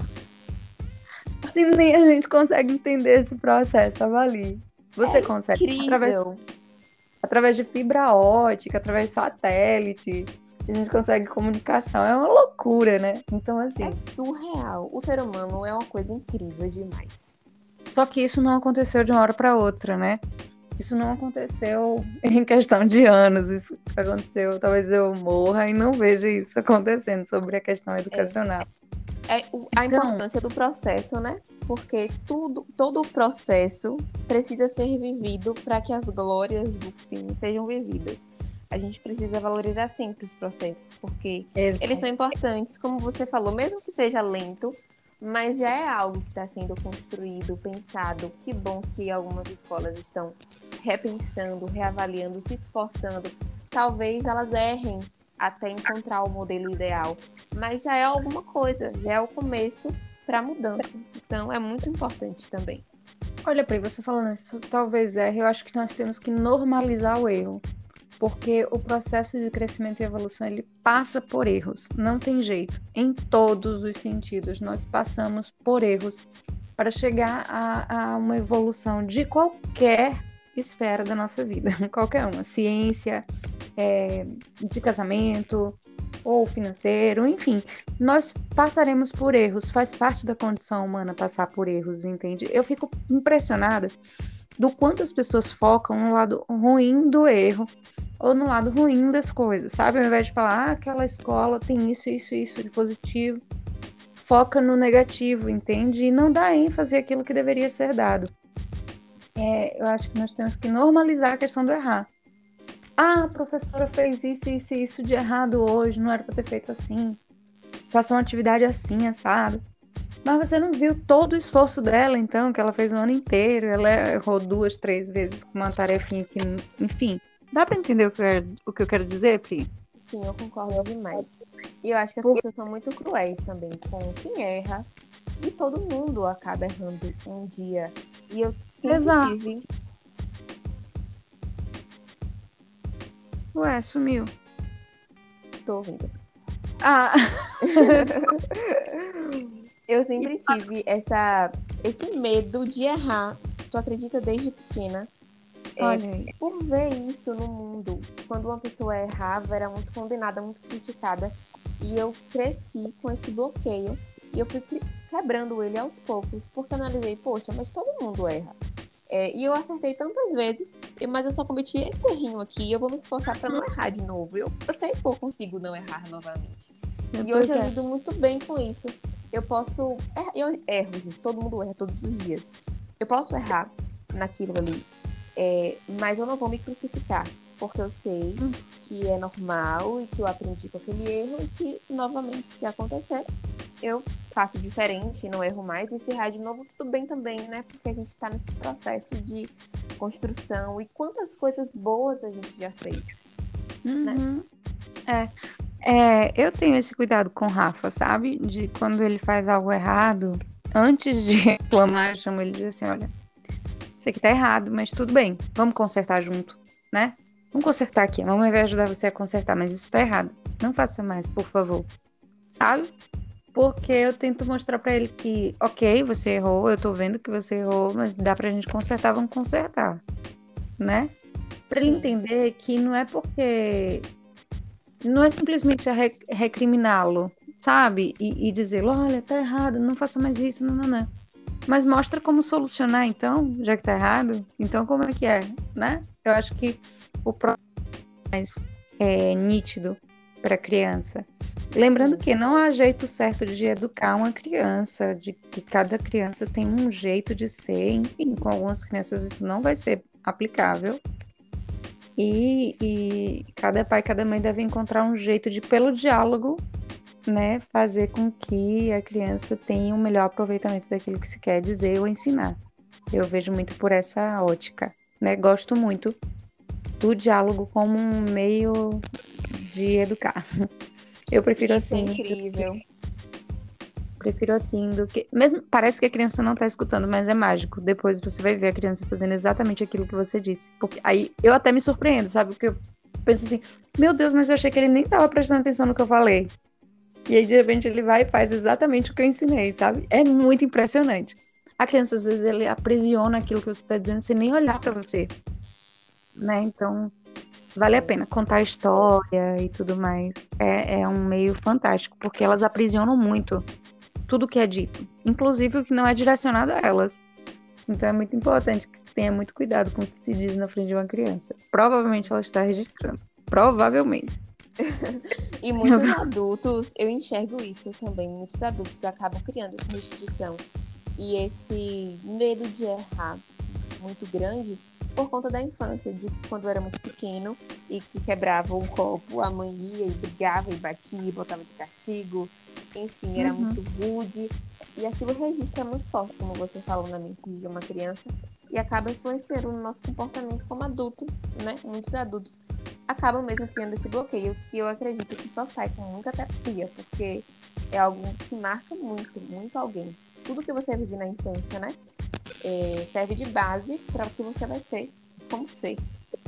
Se nem a gente consegue entender esse processo, avalie. Você
é
consegue?
Incrível.
Através, através de fibra ótica, através de satélite... A gente consegue comunicação, é uma loucura, né? Então, assim...
É surreal. O ser humano é uma coisa incrível demais.
Só que isso não aconteceu de uma hora para outra, né? Isso não aconteceu em questão de anos. Isso aconteceu, talvez eu morra e não veja isso acontecendo sobre a questão educacional.
É, é a então, importância do processo, né? Porque tudo, todo o processo precisa ser vivido para que as glórias do fim sejam vividas. A gente precisa valorizar sempre os processos, porque Exato. Eles são importantes, como você falou, mesmo que seja lento, mas já é algo que está sendo construído, pensado. Que bom que algumas escolas estão repensando, reavaliando, se esforçando. Talvez elas errem até encontrar o modelo ideal. Mas já é alguma coisa, já é o começo para a mudança. Então, é muito importante também.
Olha, Pri, você falando isso, talvez erre, eu acho que nós temos que normalizar o erro. Porque o processo de crescimento e evolução, ele passa por erros. Não tem jeito. Em todos os sentidos, nós passamos por erros para chegar a, a uma evolução de qualquer esfera da nossa vida. Qualquer uma. Ciência, é, de casamento, ou financeiro, enfim. Nós passaremos por erros. Faz parte da condição humana passar por erros, entende? Eu fico impressionada do quanto as pessoas focam no lado ruim do erro ou no lado ruim das coisas, sabe? Ao invés de falar, ah, aquela escola tem isso, isso, isso de positivo, foca no negativo, entende? E não dá ênfase àquilo que deveria ser dado. É, eu acho que nós temos que normalizar a questão do errar. Ah, a professora fez isso, isso e isso de errado hoje, não era para ter feito assim. Passou uma atividade assim, assado. Mas você não viu todo o esforço dela, então, que ela fez o ano inteiro. Ela errou duas, três vezes com uma tarefinha que, enfim. Dá pra entender o que eu quero, o que eu quero dizer, Pri?
Sim, eu concordo demais. E eu acho que as
Por-
pessoas são muito cruéis também com quem erra. E todo mundo acaba errando um dia. E eu sempre
Exato.
tive...
Ué, sumiu.
Tô ouvindo.
Ah,
Eu sempre tive essa, esse medo de errar. Tu acredita desde pequena?
olha aí.
Por ver isso no mundo, quando uma pessoa errava, era muito condenada, muito criticada. E eu cresci com esse bloqueio. E eu fui cri- quebrando ele aos poucos, porque eu analisei, poxa, mas todo mundo erra. É, e eu acertei tantas vezes, e- mas eu só cometi esse errinho aqui. E eu vou me esforçar para não errar de novo. Eu, eu sei que eu consigo não errar novamente. E
Pois
hoje eu
é.
lido muito bem com isso. Eu posso. er- Eu erro, gente. Todo mundo erra todos os dias. Eu posso errar naquilo ali. é, mas eu não vou me crucificar. Porque eu sei
Hum.
que é normal e que eu aprendi com aquele erro. E que, novamente, se acontecer, eu faço diferente, não erro mais. E se errar de novo, tudo bem também, né? Porque a gente tá nesse processo de construção. E quantas coisas boas a gente já fez.
Uhum. É. É, eu tenho esse cuidado com o Rafa, sabe? De quando ele faz algo errado, antes de reclamar, eu chamo ele de assim, olha, isso aqui tá errado, mas tudo bem, vamos consertar junto, né? Vamos consertar aqui, a mamãe vai ajudar você a consertar, mas isso tá errado. Não faça mais, por favor. Sabe? Porque eu tento mostrar pra ele que, ok, você errou, eu tô vendo que você errou, mas dá pra gente consertar, vamos consertar, né? Pra ele
Sim.
entender que não é porque não é simplesmente a re- recriminá-lo, sabe? E, e dizer, olha, tá errado, não faça mais isso, não, não, não. Mas mostra como solucionar, então, já que tá errado. Então, como é que é, né? Eu acho que o próximo é mais é, nítido para a criança. Lembrando
Sim.
que não há jeito certo de educar uma criança, de que cada criança tem um jeito de ser, enfim, com algumas crianças isso não vai ser aplicável. E, e cada pai, cada mãe deve encontrar um jeito de, pelo diálogo, né, fazer com que a criança tenha um melhor aproveitamento daquilo que se quer dizer ou ensinar. Eu vejo muito por essa ótica, né? Gosto muito do diálogo como um meio de educar. Eu prefiro
Isso é
assim,
incrível.
prefiro assim do que. Mesmo parece que a criança não tá escutando, mas é mágico. Depois você vai ver a criança fazendo exatamente aquilo que você disse. Porque aí eu até me surpreendo, sabe? Porque eu penso assim, meu Deus, mas eu achei que ele nem tava prestando atenção no que eu falei. E aí, de repente, ele vai e faz exatamente o que eu ensinei, sabe? É muito impressionante. A criança, às vezes, ele aprisiona aquilo que você está dizendo sem nem olhar para você, né? Então, vale a pena contar a história e tudo mais. É, é um meio fantástico, porque elas aprisionam muito tudo que é dito, inclusive o que não é direcionado a elas. Então, é muito importante que se tenha muito cuidado com o que se diz na frente de uma criança. Provavelmente ela está registrando. Provavelmente.
E muitos adultos, eu enxergo isso também, muitos adultos acabam criando essa restrição e esse medo de errar muito grande por conta da infância, de quando era muito pequeno e que quebrava um copo, a mãe ia e brigava e batia e botava de castigo, enfim, era
Uhum.
muito rude e aquilo registra muito forte, como você falou, na mente de uma criança e acaba influenciando no nosso comportamento como adulto, né? Muitos adultos acabam mesmo criando esse bloqueio, que eu acredito que só sai com muita terapia, porque é algo que marca muito, muito alguém. Tudo que você vive na infância, né? É, serve de base para o que você vai ser, como ser.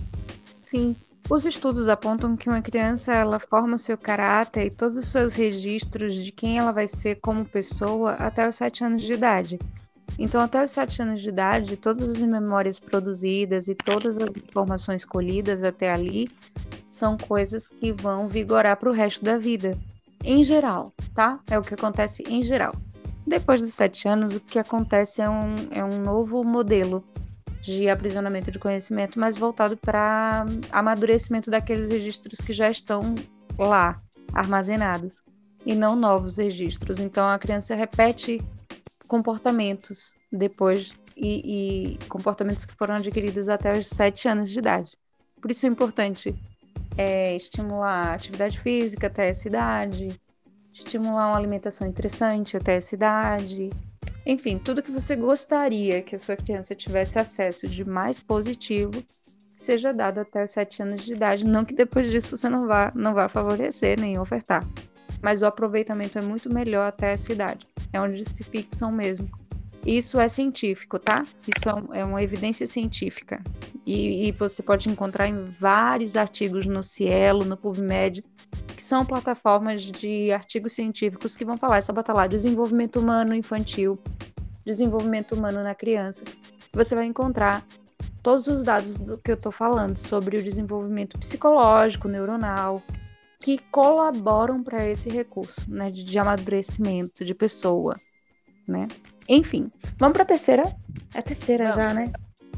Sim. Os estudos apontam que uma criança ela forma o seu caráter e todos os seus registros de quem ela vai ser como pessoa até os sete anos de idade. Então, até os sete anos de idade, todas as memórias produzidas e todas as informações colhidas até ali são coisas que vão vigorar para o resto da vida. Em geral, tá? É o que acontece em geral. Depois dos sete anos, o que acontece é um, é um novo modelo de aprisionamento de conhecimento, mas voltado para amadurecimento daqueles registros que já estão lá, armazenados, e não novos registros. Então, a criança repete comportamentos depois e, e comportamentos que foram adquiridos até os sete anos de idade. Por isso é importante é, estimular a atividade física até essa idade, estimular uma alimentação interessante até essa idade. Enfim, tudo que você gostaria que a sua criança tivesse acesso de mais positivo, seja dado até os sete anos de idade. Não que depois disso você não vá, não vá favorecer nem ofertar. Mas o aproveitamento é muito melhor até essa idade. É onde se fixam mesmo. Isso é científico, tá? Isso é, um, é uma evidência científica. E, e você pode encontrar em vários artigos no Cielo, no PubMed, que são plataformas de artigos científicos que vão falar, só botar lá, desenvolvimento humano infantil, desenvolvimento humano na criança. Você vai encontrar todos os dados do que eu estou falando sobre o desenvolvimento psicológico, neuronal, que colaboram para esse recurso, né, de, de amadurecimento de pessoa, né? Enfim, vamos para a terceira? É a terceira vamos. Já, né?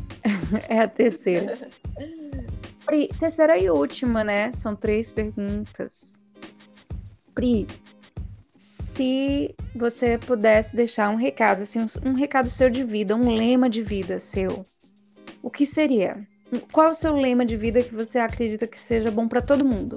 É a terceira. Pri, terceira e última, né? São três perguntas. Pri, se você pudesse deixar um recado, assim, um, um recado seu de vida, um lema de vida seu, o que seria? Qual é o seu lema de vida que você acredita que seja bom para todo mundo?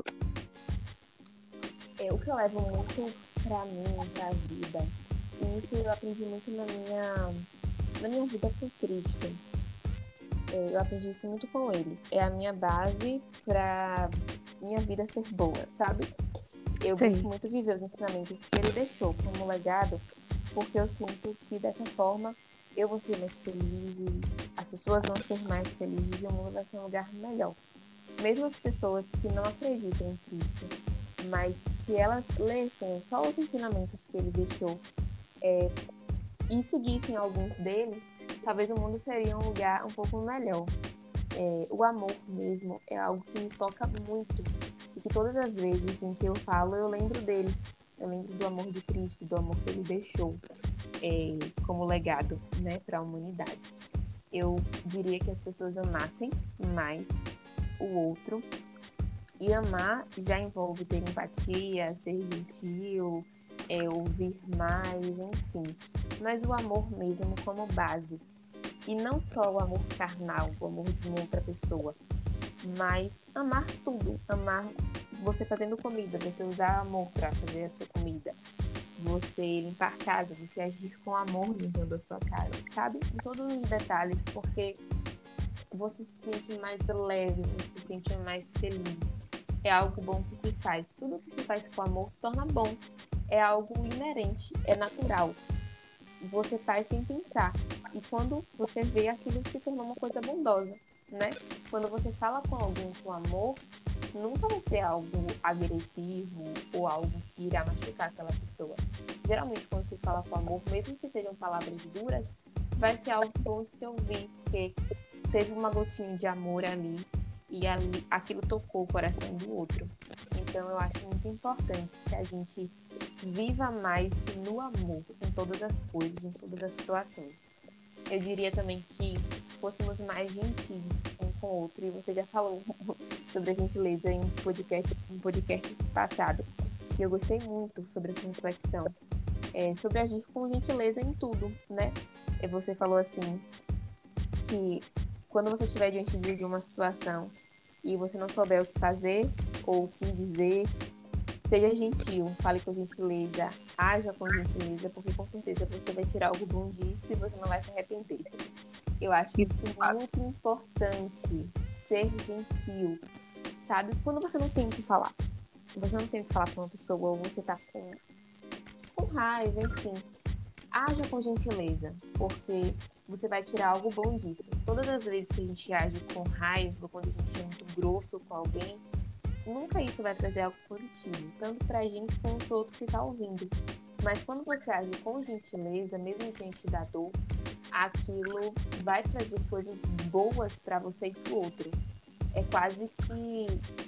É, o que eu levo muito para mim, para a vida, e isso eu aprendi muito na minha, na minha vida com Cristo. É, eu aprendi isso muito com ele. É a minha base para minha vida ser boa, sabe? Eu Sim. busco muito viver os ensinamentos que ele deixou como legado, porque eu sinto que dessa forma eu vou ser mais feliz e as pessoas vão ser mais felizes e o mundo vai ser um lugar melhor. Mesmo as pessoas que não acreditam em Cristo, mas se elas lessem só os ensinamentos que ele deixou é, e seguissem alguns deles, talvez o mundo seria um lugar um pouco melhor. É, o amor mesmo é algo que me toca muito e que todas as vezes em que eu falo, eu lembro dele. Eu lembro do amor de Cristo, do amor que ele deixou é, como legado, né, para a humanidade. Eu diria que as pessoas amassem mais o outro. E amar já envolve ter empatia, ser gentil, é, ouvir mais, enfim. Mas o amor mesmo como base. E não só o amor carnal, o amor de uma outra pessoa, mas amar tudo. Amar você fazendo comida, você usar amor para fazer a sua comida. Você limpar a casa, você agir com amor limpando a sua casa, sabe? Em todos os detalhes, porque você se sente mais leve, você se sente mais feliz. É algo bom que se faz. Tudo que se faz com amor se torna bom. É algo inerente, é natural. Você faz sem pensar. E quando você vê, aquilo se tornou uma coisa bondosa, né? Quando você fala com alguém com amor, nunca vai ser algo agressivo ou algo que irá machucar aquela pessoa. Geralmente, quando se fala com amor, mesmo que sejam palavras duras, vai ser algo bom de se ouvir, porque teve uma gotinha de amor ali e ali, aquilo tocou o coração do outro. Então, eu acho muito importante que a gente viva mais no amor, em todas as coisas, em todas as situações. Eu diria também que fôssemos mais gentis um com o outro, e você já falou sobre a gentileza em podcast, em podcast passado, e eu gostei muito sobre essa reflexão, é, sobre agir com gentileza em tudo, né? E você falou assim, que quando você estiver diante de uma situação e você não souber o que fazer ou o que dizer, seja gentil, fale com gentileza, haja com gentileza, porque com certeza você vai tirar algo bom disso e você não vai se arrepender. Eu acho isso muito importante, ser gentil, sabe? Quando você não tem o que falar, você não tem o que falar pra uma pessoa, ou você tá com, com raiva, enfim, haja com gentileza, porque você vai tirar algo bom disso. Todas as vezes que a gente age com raiva, quando a gente é muito grosso com alguém, nunca isso vai trazer algo positivo, tanto pra gente quanto pro outro que tá ouvindo. Mas quando você age com gentileza, mesmo que a gente dá dor, aquilo vai trazer coisas boas pra você e pro outro. É quase que...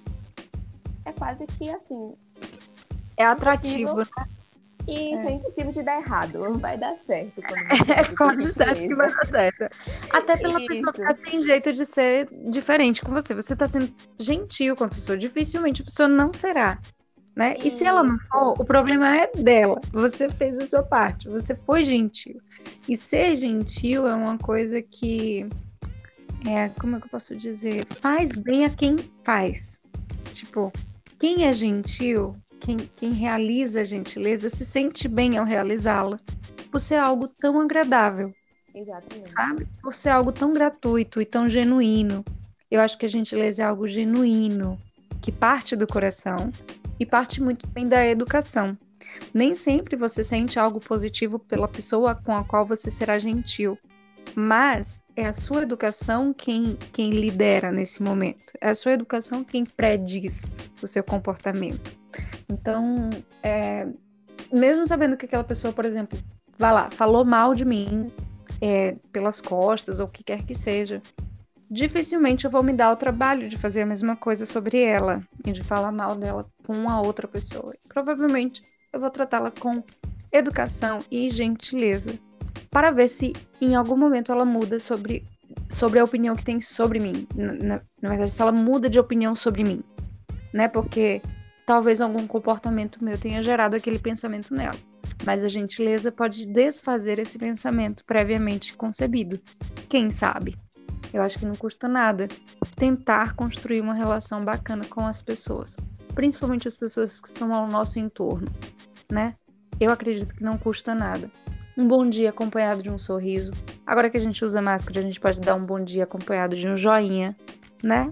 É quase que, assim...
É atrativo,
impossível...
né?
E isso é. é impossível de dar errado. Vai dar certo quando você
É
age com
quase certo que
gentileza.
vai dar certo. Até pela pessoa
Isso.
ficar sem jeito de ser diferente com você. Você tá sendo gentil com a pessoa. Dificilmente a pessoa não será, né? E se ela não
Isso.
for, o problema é dela. Você fez a sua parte. Você foi gentil. E ser gentil é uma coisa que... É, como é que eu posso dizer? Faz bem a quem faz. Tipo, quem é gentil... Quem, quem realiza a gentileza se sente bem ao realizá-la, por ser algo tão agradável.
Exatamente.
Sabe? Por ser algo tão gratuito e tão genuíno. Eu acho que a gentileza é algo genuíno, que parte do coração e parte muito bem da educação. Nem sempre você sente algo positivo pela pessoa com a qual você será gentil, mas é a sua educação quem, quem lidera nesse momento. É a sua educação quem prediz o seu comportamento. Então, é, mesmo sabendo que aquela pessoa, por exemplo, vai lá, falou mal de mim é, pelas costas ou o que quer que seja, dificilmente eu vou me dar o trabalho de fazer a mesma coisa sobre ela e de falar mal dela com a outra pessoa. E, provavelmente eu vou tratá-la com educação e gentileza para ver se em algum momento ela muda sobre, sobre a opinião que tem sobre mim. Na, na verdade, se ela muda de opinião sobre mim, né? Porque talvez algum comportamento meu tenha gerado aquele pensamento nela. Mas a gentileza pode desfazer esse pensamento previamente concebido. Quem sabe? Eu acho que não custa nada tentar construir uma relação bacana com as pessoas. Principalmente as pessoas que estão ao nosso entorno, né? Eu acredito que não custa nada. Um bom dia acompanhado de um sorriso. Agora que a gente usa máscara, a gente pode dar um bom dia acompanhado de um joinha, né?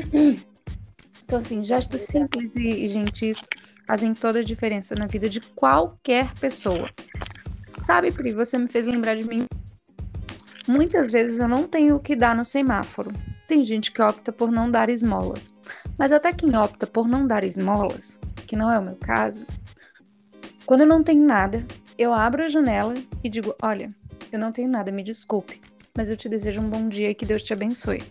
Então, assim, gestos simples e, e gentis fazem toda a diferença na vida de qualquer pessoa. Sabe, Pri, você me fez lembrar de mim. Muitas vezes eu não tenho o que dar no semáforo. Tem gente que opta por não dar esmolas. Mas até quem opta por não dar esmolas, que não é o meu caso, quando eu não tenho nada, eu abro a janela e digo, olha, eu não tenho nada, me desculpe, mas eu te desejo um bom dia e que Deus te abençoe.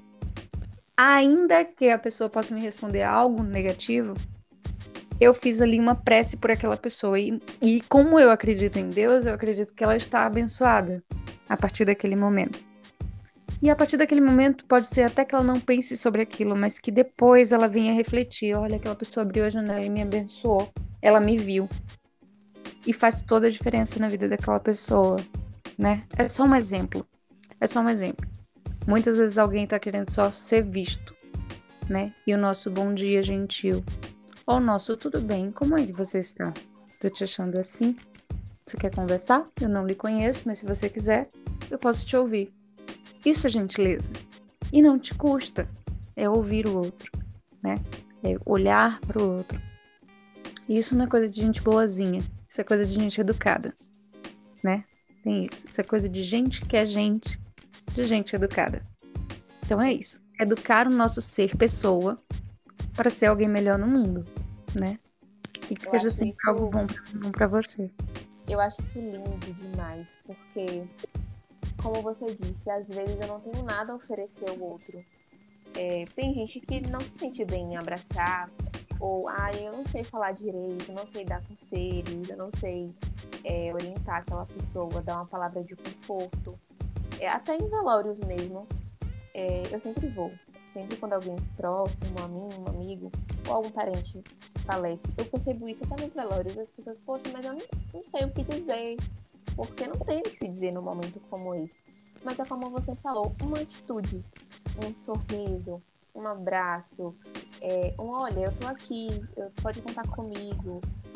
Ainda que a pessoa possa me responder algo negativo, eu fiz ali uma prece por aquela pessoa. E, e como eu acredito em Deus, eu acredito que ela está abençoada a partir daquele momento. E a partir daquele momento, pode ser até que ela não pense sobre aquilo, mas que depois ela venha refletir. Olha, aquela pessoa abriu a janela e me abençoou. Ela me viu. E faz toda a diferença na vida daquela pessoa, né? É só um exemplo. É só um exemplo. Muitas vezes alguém tá querendo só ser visto, né? E o nosso bom dia gentil. Ou o nosso tudo bem, como é que você está? Tô te achando assim? Você quer conversar? Eu não lhe conheço, mas se você quiser, eu posso te ouvir. Isso é gentileza. E não te custa. É ouvir o outro, né? É olhar para o outro. E isso não é coisa de gente boazinha. Isso é coisa de gente educada, né? Tem isso. Isso é coisa de gente que é gente, de gente educada. Então é isso. Educar o nosso ser pessoa para ser alguém melhor no mundo, né? E que
Eu
seja
acho
sempre
isso-
algo bom, bom para você.
Eu acho isso lindo demais, porque, como você disse, às vezes eu não tenho nada a oferecer ao outro. É, tem gente que não se sente bem em abraçar, ou, ah, eu não sei falar direito, não sei dar conselhos, eu não sei é, orientar aquela pessoa, dar uma palavra de conforto. É, até em velórios mesmo, é, eu sempre vou. Sempre quando alguém próximo a mim, um amigo, ou algum parente falece, eu percebo isso até nos velórios. As pessoas, poxa, mas eu não, não sei o que dizer, porque não tem o que se dizer num momento como esse. Mas é como você falou, uma atitude, um sorriso, um abraço, é, um olha, eu tô aqui, eu, pode contar comigo.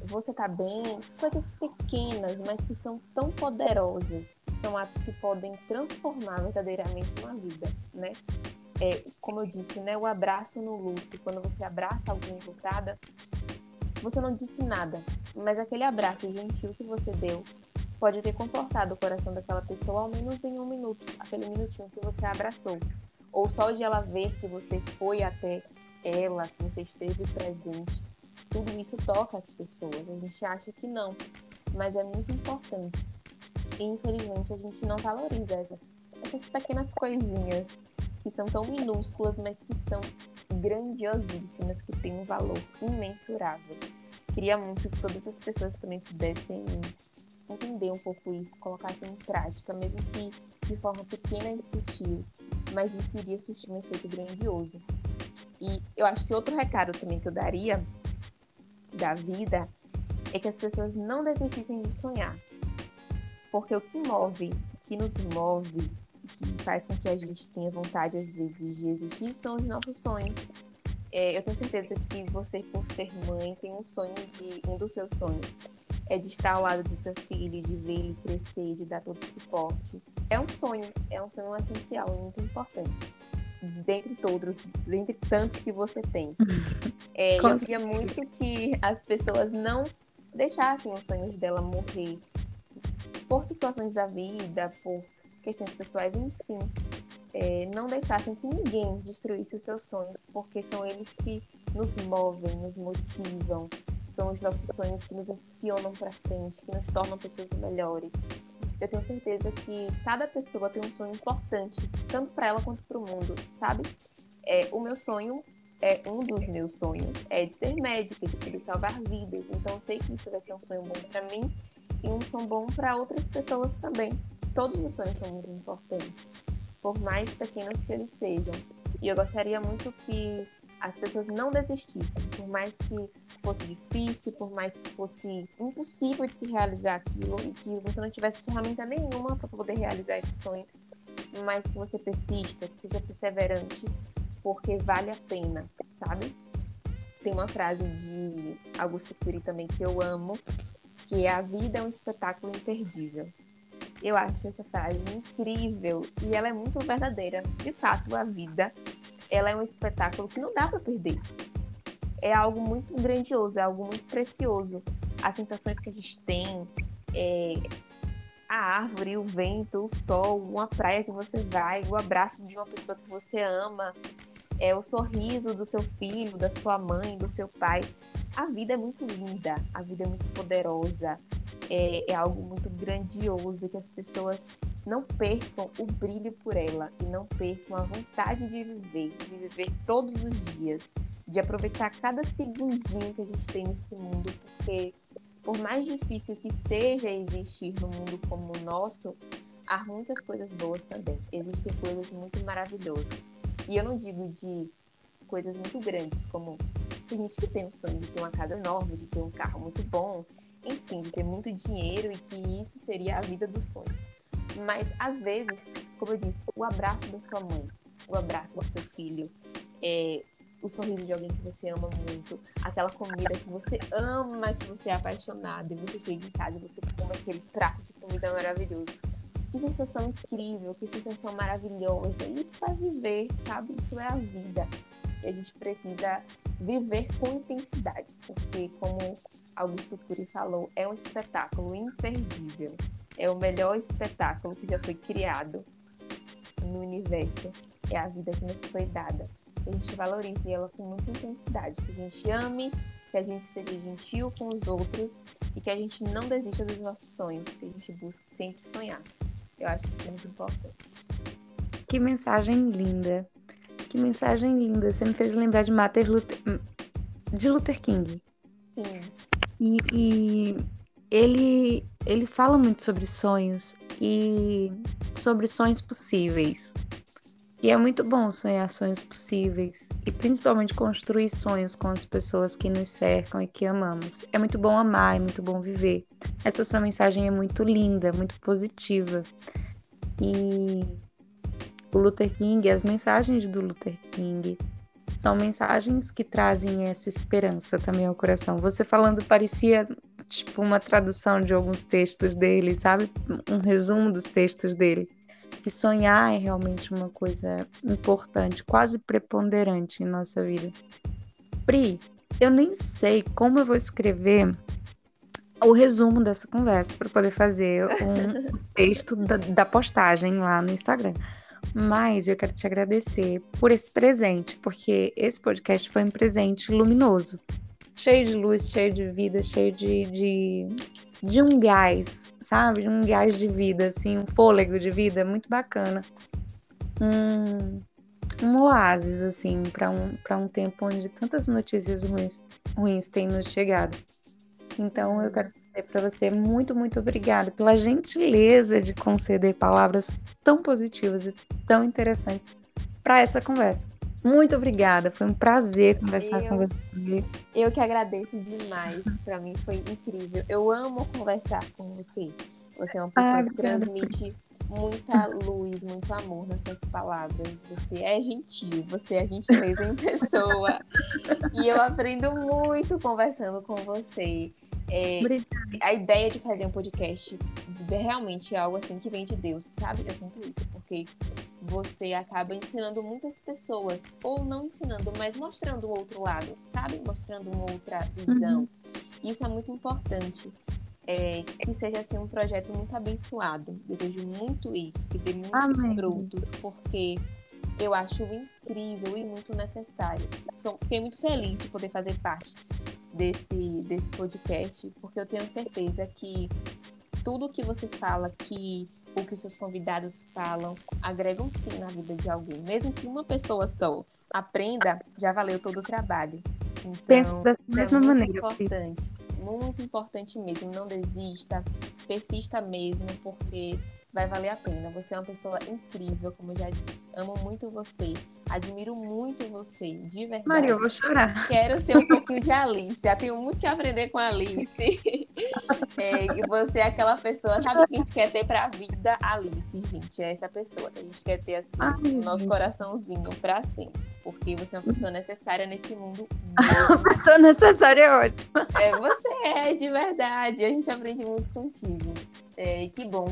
você tá bem, coisas pequenas, mas que são tão poderosas, são atos que podem transformar verdadeiramente uma vida, né? É, como eu disse, né, o abraço no luto, quando você abraça alguém enlutada, você não disse nada, mas aquele abraço gentil que você deu pode ter confortado o coração daquela pessoa, ao menos em um minuto, aquele minutinho que você abraçou. Ou só de ela ver que você foi até ela, que você esteve presente. Tudo isso toca as pessoas. A gente acha que não, mas é muito importante. E, infelizmente, a gente não valoriza essas, essas pequenas coisinhas que são tão minúsculas, mas que são grandiosíssimas, que têm um valor imensurável. Queria muito que todas as pessoas também pudessem entender um pouco isso, colocassem em prática, mesmo que de forma pequena e sutil, mas isso iria surtir um efeito grandioso. E eu acho que outro recado também que eu daria da vida é que as pessoas não desistissem de sonhar, porque o que move, o que nos move, que faz com que a gente tenha vontade às vezes de existir, são os nossos sonhos. É, eu tenho certeza que você, por ser mãe, tem um sonho de um dos seus sonhos é de estar ao lado do seu filho, de ver ele crescer, de dar todo o suporte. É um sonho, é um sonho essencial, muito importante. Dentre todos, dentre tantos que você tem. É, eu queria muito que as pessoas não deixassem os sonhos dela morrer por situações da vida, por questões pessoais, enfim. É, não deixassem que ninguém destruísse os seus sonhos, porque são eles que nos movem, nos motivam. São os nossos sonhos que nos impulsionam para frente, que nos tornam pessoas melhores. Eu tenho certeza que cada pessoa tem um sonho importante, tanto para ela quanto para o mundo, sabe? É, o meu sonho, é um dos meus sonhos, é de ser médica, de poder salvar vidas. Então eu sei que isso vai ser um sonho bom para mim e um sonho bom para outras pessoas também. Todos os sonhos são muito importantes, por mais pequenos que eles sejam. E eu gostaria muito que as pessoas não desistissem, por mais que fosse difícil, por mais que fosse impossível de se realizar aquilo e que você não tivesse ferramenta nenhuma para poder realizar esse sonho, mas que você persista, que seja perseverante, porque vale a pena, sabe? Tem uma frase de Augusto Cury também que eu amo, que é: a vida é um espetáculo imperdível. Eu acho essa frase incrível e ela é muito verdadeira. De fato, a vida, ela é um espetáculo que não dá para perder. É algo muito grandioso, é algo muito precioso. As sensações que a gente tem, é a árvore, o vento, o sol, uma praia que você vai, o abraço de uma pessoa que você ama, é o sorriso do seu filho, da sua mãe, do seu pai. A vida é muito linda, a vida é muito poderosa, é, é algo muito grandioso, que as pessoas não percam o brilho por ela e não percam a vontade de viver, de viver todos os dias, de aproveitar cada segundinho que a gente tem nesse mundo, porque por mais difícil que seja existir num mundo como o nosso, há muitas coisas boas também. Existem coisas muito maravilhosas. E eu não digo de coisas muito grandes, como tem gente que tem um sonho de ter uma casa enorme, de ter um carro muito bom, enfim, de ter muito dinheiro e que isso seria a vida dos sonhos. Mas, às vezes, como eu disse, o abraço da sua mãe, o abraço do seu filho, é, o sorriso de alguém que você ama muito, aquela comida que você ama, que você é apaixonado, e você chega em casa e você come aquele prato de comida maravilhoso. Que sensação incrível, que sensação maravilhosa. Isso é viver, sabe? Isso é a vida. E a gente precisa viver com intensidade, porque, como Augusto Cury falou, é um espetáculo imperdível. É o melhor espetáculo que já foi criado no universo. É a vida que nos foi dada. Que a gente valorize ela com muita intensidade. Que a gente ame, que a gente seja gentil com os outros e que a gente não desista dos nossos sonhos. Que a gente busque sempre sonhar. Eu acho que isso é muito importante.
Que mensagem linda. Que mensagem linda. Você me fez lembrar de Martin Luther, de Luther King.
Sim.
E, e ele, ele fala muito sobre sonhos e sobre sonhos possíveis. E é muito bom sonhar sonhos possíveis e principalmente construir sonhos com as pessoas que nos cercam e que amamos. É muito bom amar, é muito bom viver. Essa sua mensagem é muito linda, muito positiva. E o Luther King, as mensagens do Luther King São mensagens que trazem essa esperança também ao coração. Você falando parecia tipo uma tradução de alguns textos dele, sabe? Um resumo dos textos dele. Que sonhar é realmente uma coisa importante, quase preponderante em nossa vida. Pri, eu nem sei como eu vou escrever o resumo dessa conversa para poder fazer um texto da, da postagem lá no Instagram. Mas eu quero te agradecer por esse presente, porque esse podcast foi um presente luminoso, cheio de luz, cheio de vida, cheio de, de, de um gás, sabe? Um gás de vida, assim, um fôlego de vida muito bacana. Um, um oásis, assim, para um, para um tempo onde tantas notícias ruins, ruins têm nos chegado. Então, eu quero dizer para você muito, muito obrigada pela gentileza de conceder palavras tão positivas e tão interessantes para essa conversa. Muito obrigada, foi um prazer conversar
eu,
com você.
Eu que agradeço demais, para mim foi incrível. Eu amo conversar com você. Você é uma pessoa ah, que transmite muita luz, muito amor nas suas palavras. Você é gentil, você é gentileza em pessoa. E eu aprendo muito conversando com você. É, a ideia de fazer um podcast realmente é algo assim que vem de Deus, sabe? Eu sinto isso, porque você acaba ensinando muitas pessoas, ou não ensinando, mas mostrando o outro lado, sabe? Mostrando uma outra visão. Uhum. Isso é muito importante. É, que seja assim um projeto muito abençoado. Desejo muito isso, que dê muitos Amém. frutos, porque eu acho incrível e muito necessário. Sou, fiquei muito feliz de poder fazer parte desse, desse podcast, porque eu tenho certeza que tudo que você fala, que o que seus convidados falam, agregam sim na vida de alguém. Mesmo que uma pessoa só aprenda, já valeu todo o trabalho. Então,
penso da mesma
é muito
maneira.
Importante, muito importante mesmo. Não desista, persista mesmo, porque vai valer a pena. Você é uma pessoa incrível, como eu já disse. Amo muito você. Admiro muito você, de verdade.
Maria, eu vou chorar.
Quero ser um pouquinho de Alice. Eu tenho muito que aprender com a Alice. É, você é aquela pessoa, sabe, que a gente quer ter pra vida? Alice, gente. É essa pessoa que a gente quer ter, assim, Ai, no nosso gente. coraçãozinho pra sempre. Porque você é uma pessoa necessária nesse mundo.
Uma pessoa necessária é ótima.
É, você é, de verdade. A gente aprende muito contigo. É, que bom.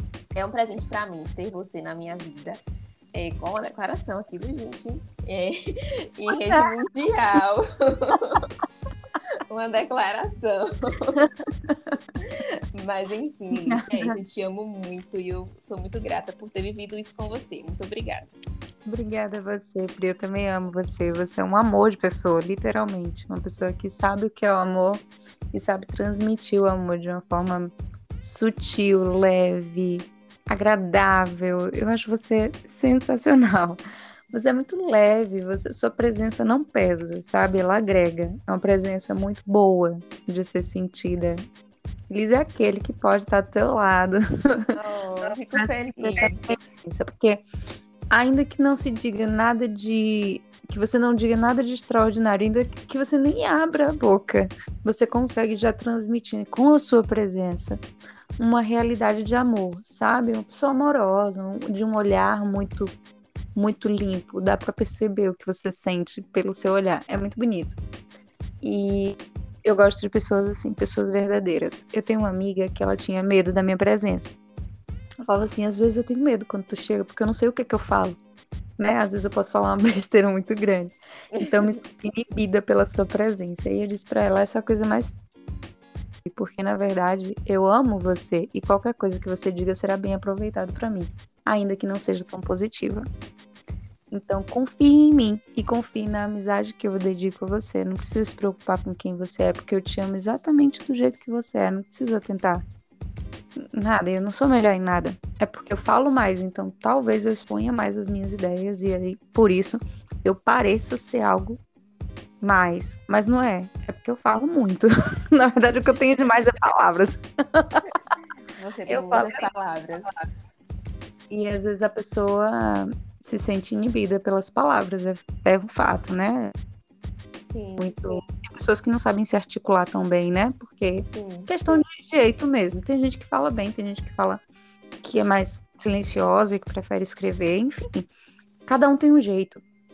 É um presente pra mim ter você na minha vida. É, com uma declaração aqui, viu, gente? É, em rede mundial. Uma declaração. Mas, enfim, é isso. Eu te amo muito e eu sou muito grata por ter vivido isso com você. Muito obrigada.
Obrigada a você, Pri. Eu também amo você. Você é um amor de pessoa, literalmente. Uma pessoa que sabe o que é o amor e sabe transmitir o amor de uma forma sutil, leve, agradável. Eu acho você sensacional. Você é muito leve, você, sua presença não pesa, sabe? Ela agrega. É uma presença muito boa de ser sentida. Liz é aquele que pode estar do teu lado.
Oh, fico feliz.
Porque ainda que não se diga nada de... que você não diga nada de extraordinário, ainda que você nem abra a boca, você consegue já transmitir com a sua presença uma realidade de amor, sabe? Uma pessoa amorosa, de um olhar muito, muito limpo. Dá pra perceber o que você sente pelo seu olhar. É muito bonito. E eu gosto de pessoas assim, pessoas verdadeiras. Eu tenho uma amiga que ela tinha medo da minha presença. Ela falava assim, às vezes eu tenho medo quando tu chega, porque eu não sei o que é que eu falo. Né? Às vezes eu posso falar uma besteira muito grande. Então eu me sinto inibida pela sua presença. E eu disse pra ela, essa é a coisa mais... porque na verdade eu amo você e qualquer coisa que você diga será bem aproveitado pra mim, ainda que não seja tão positiva. Então confie em mim e confie na amizade que eu dedico a você. Não precisa se preocupar com quem você é, porque eu te amo exatamente do jeito que você é. Não precisa tentar nada, eu não sou melhor em nada. É porque eu falo mais, então talvez eu exponha mais as minhas ideias e aí por isso eu pareça ser algo mais, mas não é, é porque eu falo muito. Na verdade o que eu tenho demais é palavras.
Você tem eu muitas falo... palavras.
E às vezes a pessoa se sente inibida pelas palavras, é, é um fato, né?
Sim.
Muito... Tem pessoas que não sabem se articular tão bem, né? Porque
Sim.
Questão de jeito mesmo. Tem gente que fala bem, tem gente que fala que é mais silenciosa e que prefere escrever, enfim. Cada um tem um jeito.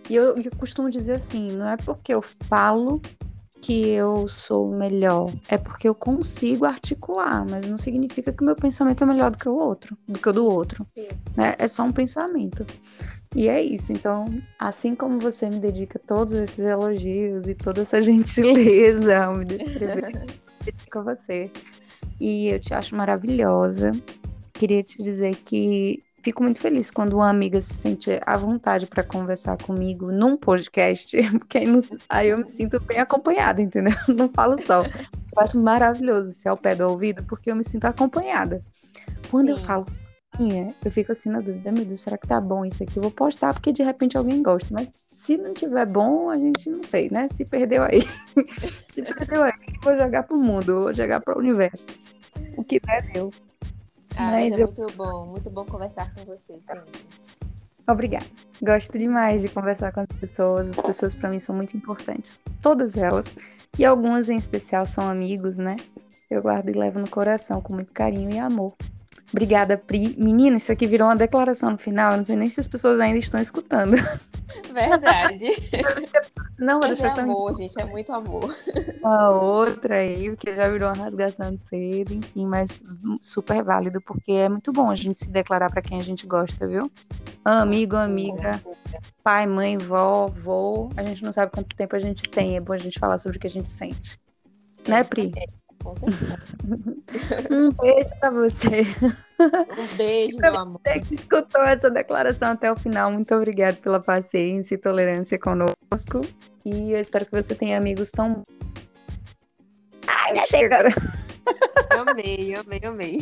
E eu, eu costumo dizer assim, não é porque eu falo que eu sou melhor, é porque eu consigo articular, mas não significa que o meu pensamento é melhor do que o outro, do que o do outro,
Sim.
né? É só um pensamento. E é isso, então, assim como você me dedica todos esses elogios e toda essa gentileza ao me descrever, eu dedico a você. E eu te acho maravilhosa. Queria te dizer que fico muito feliz quando uma amiga se sente à vontade para conversar comigo num podcast, porque aí, não- aí eu me sinto bem acompanhada, entendeu? Não falo só. Eu acho maravilhoso ser ao pé do ouvido, porque eu me sinto acompanhada. Quando eu
Sim.
falo sozinha, eu fico assim na dúvida, meu Deus, será que tá bom isso aqui? Eu vou postar porque de repente alguém gosta, mas se não tiver bom, a gente não sei, né? Se perdeu aí. Se perdeu aí, vou jogar pro mundo, vou jogar pro universo. O que der, deu.
Ah, mas
Mas
é
eu
muito bom, muito bom conversar com você, sempre.
Obrigada. Gosto demais de conversar com as pessoas. As pessoas para mim são muito importantes. Todas elas. E algumas em especial são amigos, né? Eu guardo e levo no coração com muito carinho e amor. Obrigada, Pri. Menina, isso aqui virou uma declaração no final. Eu não sei nem se as pessoas ainda estão escutando.
Verdade.
Não, vou
Mas é
deixar essa
amor, gente, é muito amor.
uma outra aí, porque já virou uma rasgação de seda, enfim, mas super válido, porque é muito bom a gente se declarar para quem a gente gosta, viu? Amigo, amiga, pai, mãe, vó, vô, a gente não sabe quanto tempo a gente tem, é bom a gente falar sobre o que a gente sente.
É
Né,
isso
Pri?
aí, com certeza.
Um beijo pra você.
Um beijo,
E pra
meu amor.
você que escutou essa declaração até o final, muito obrigada pela paciência e tolerância conosco. E eu espero que você tenha amigos tão... Ai, já chega agora.
Amei, amei, amei.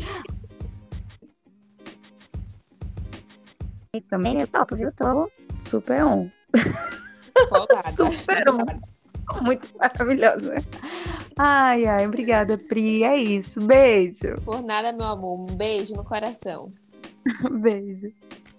E também é top, viu? Tô super on.
Folgada.
Super on. Muito maravilhosa. Ai, ai, obrigada, Pri. É isso. Beijo.
Por nada, meu amor. Um beijo no coração.
Beijo.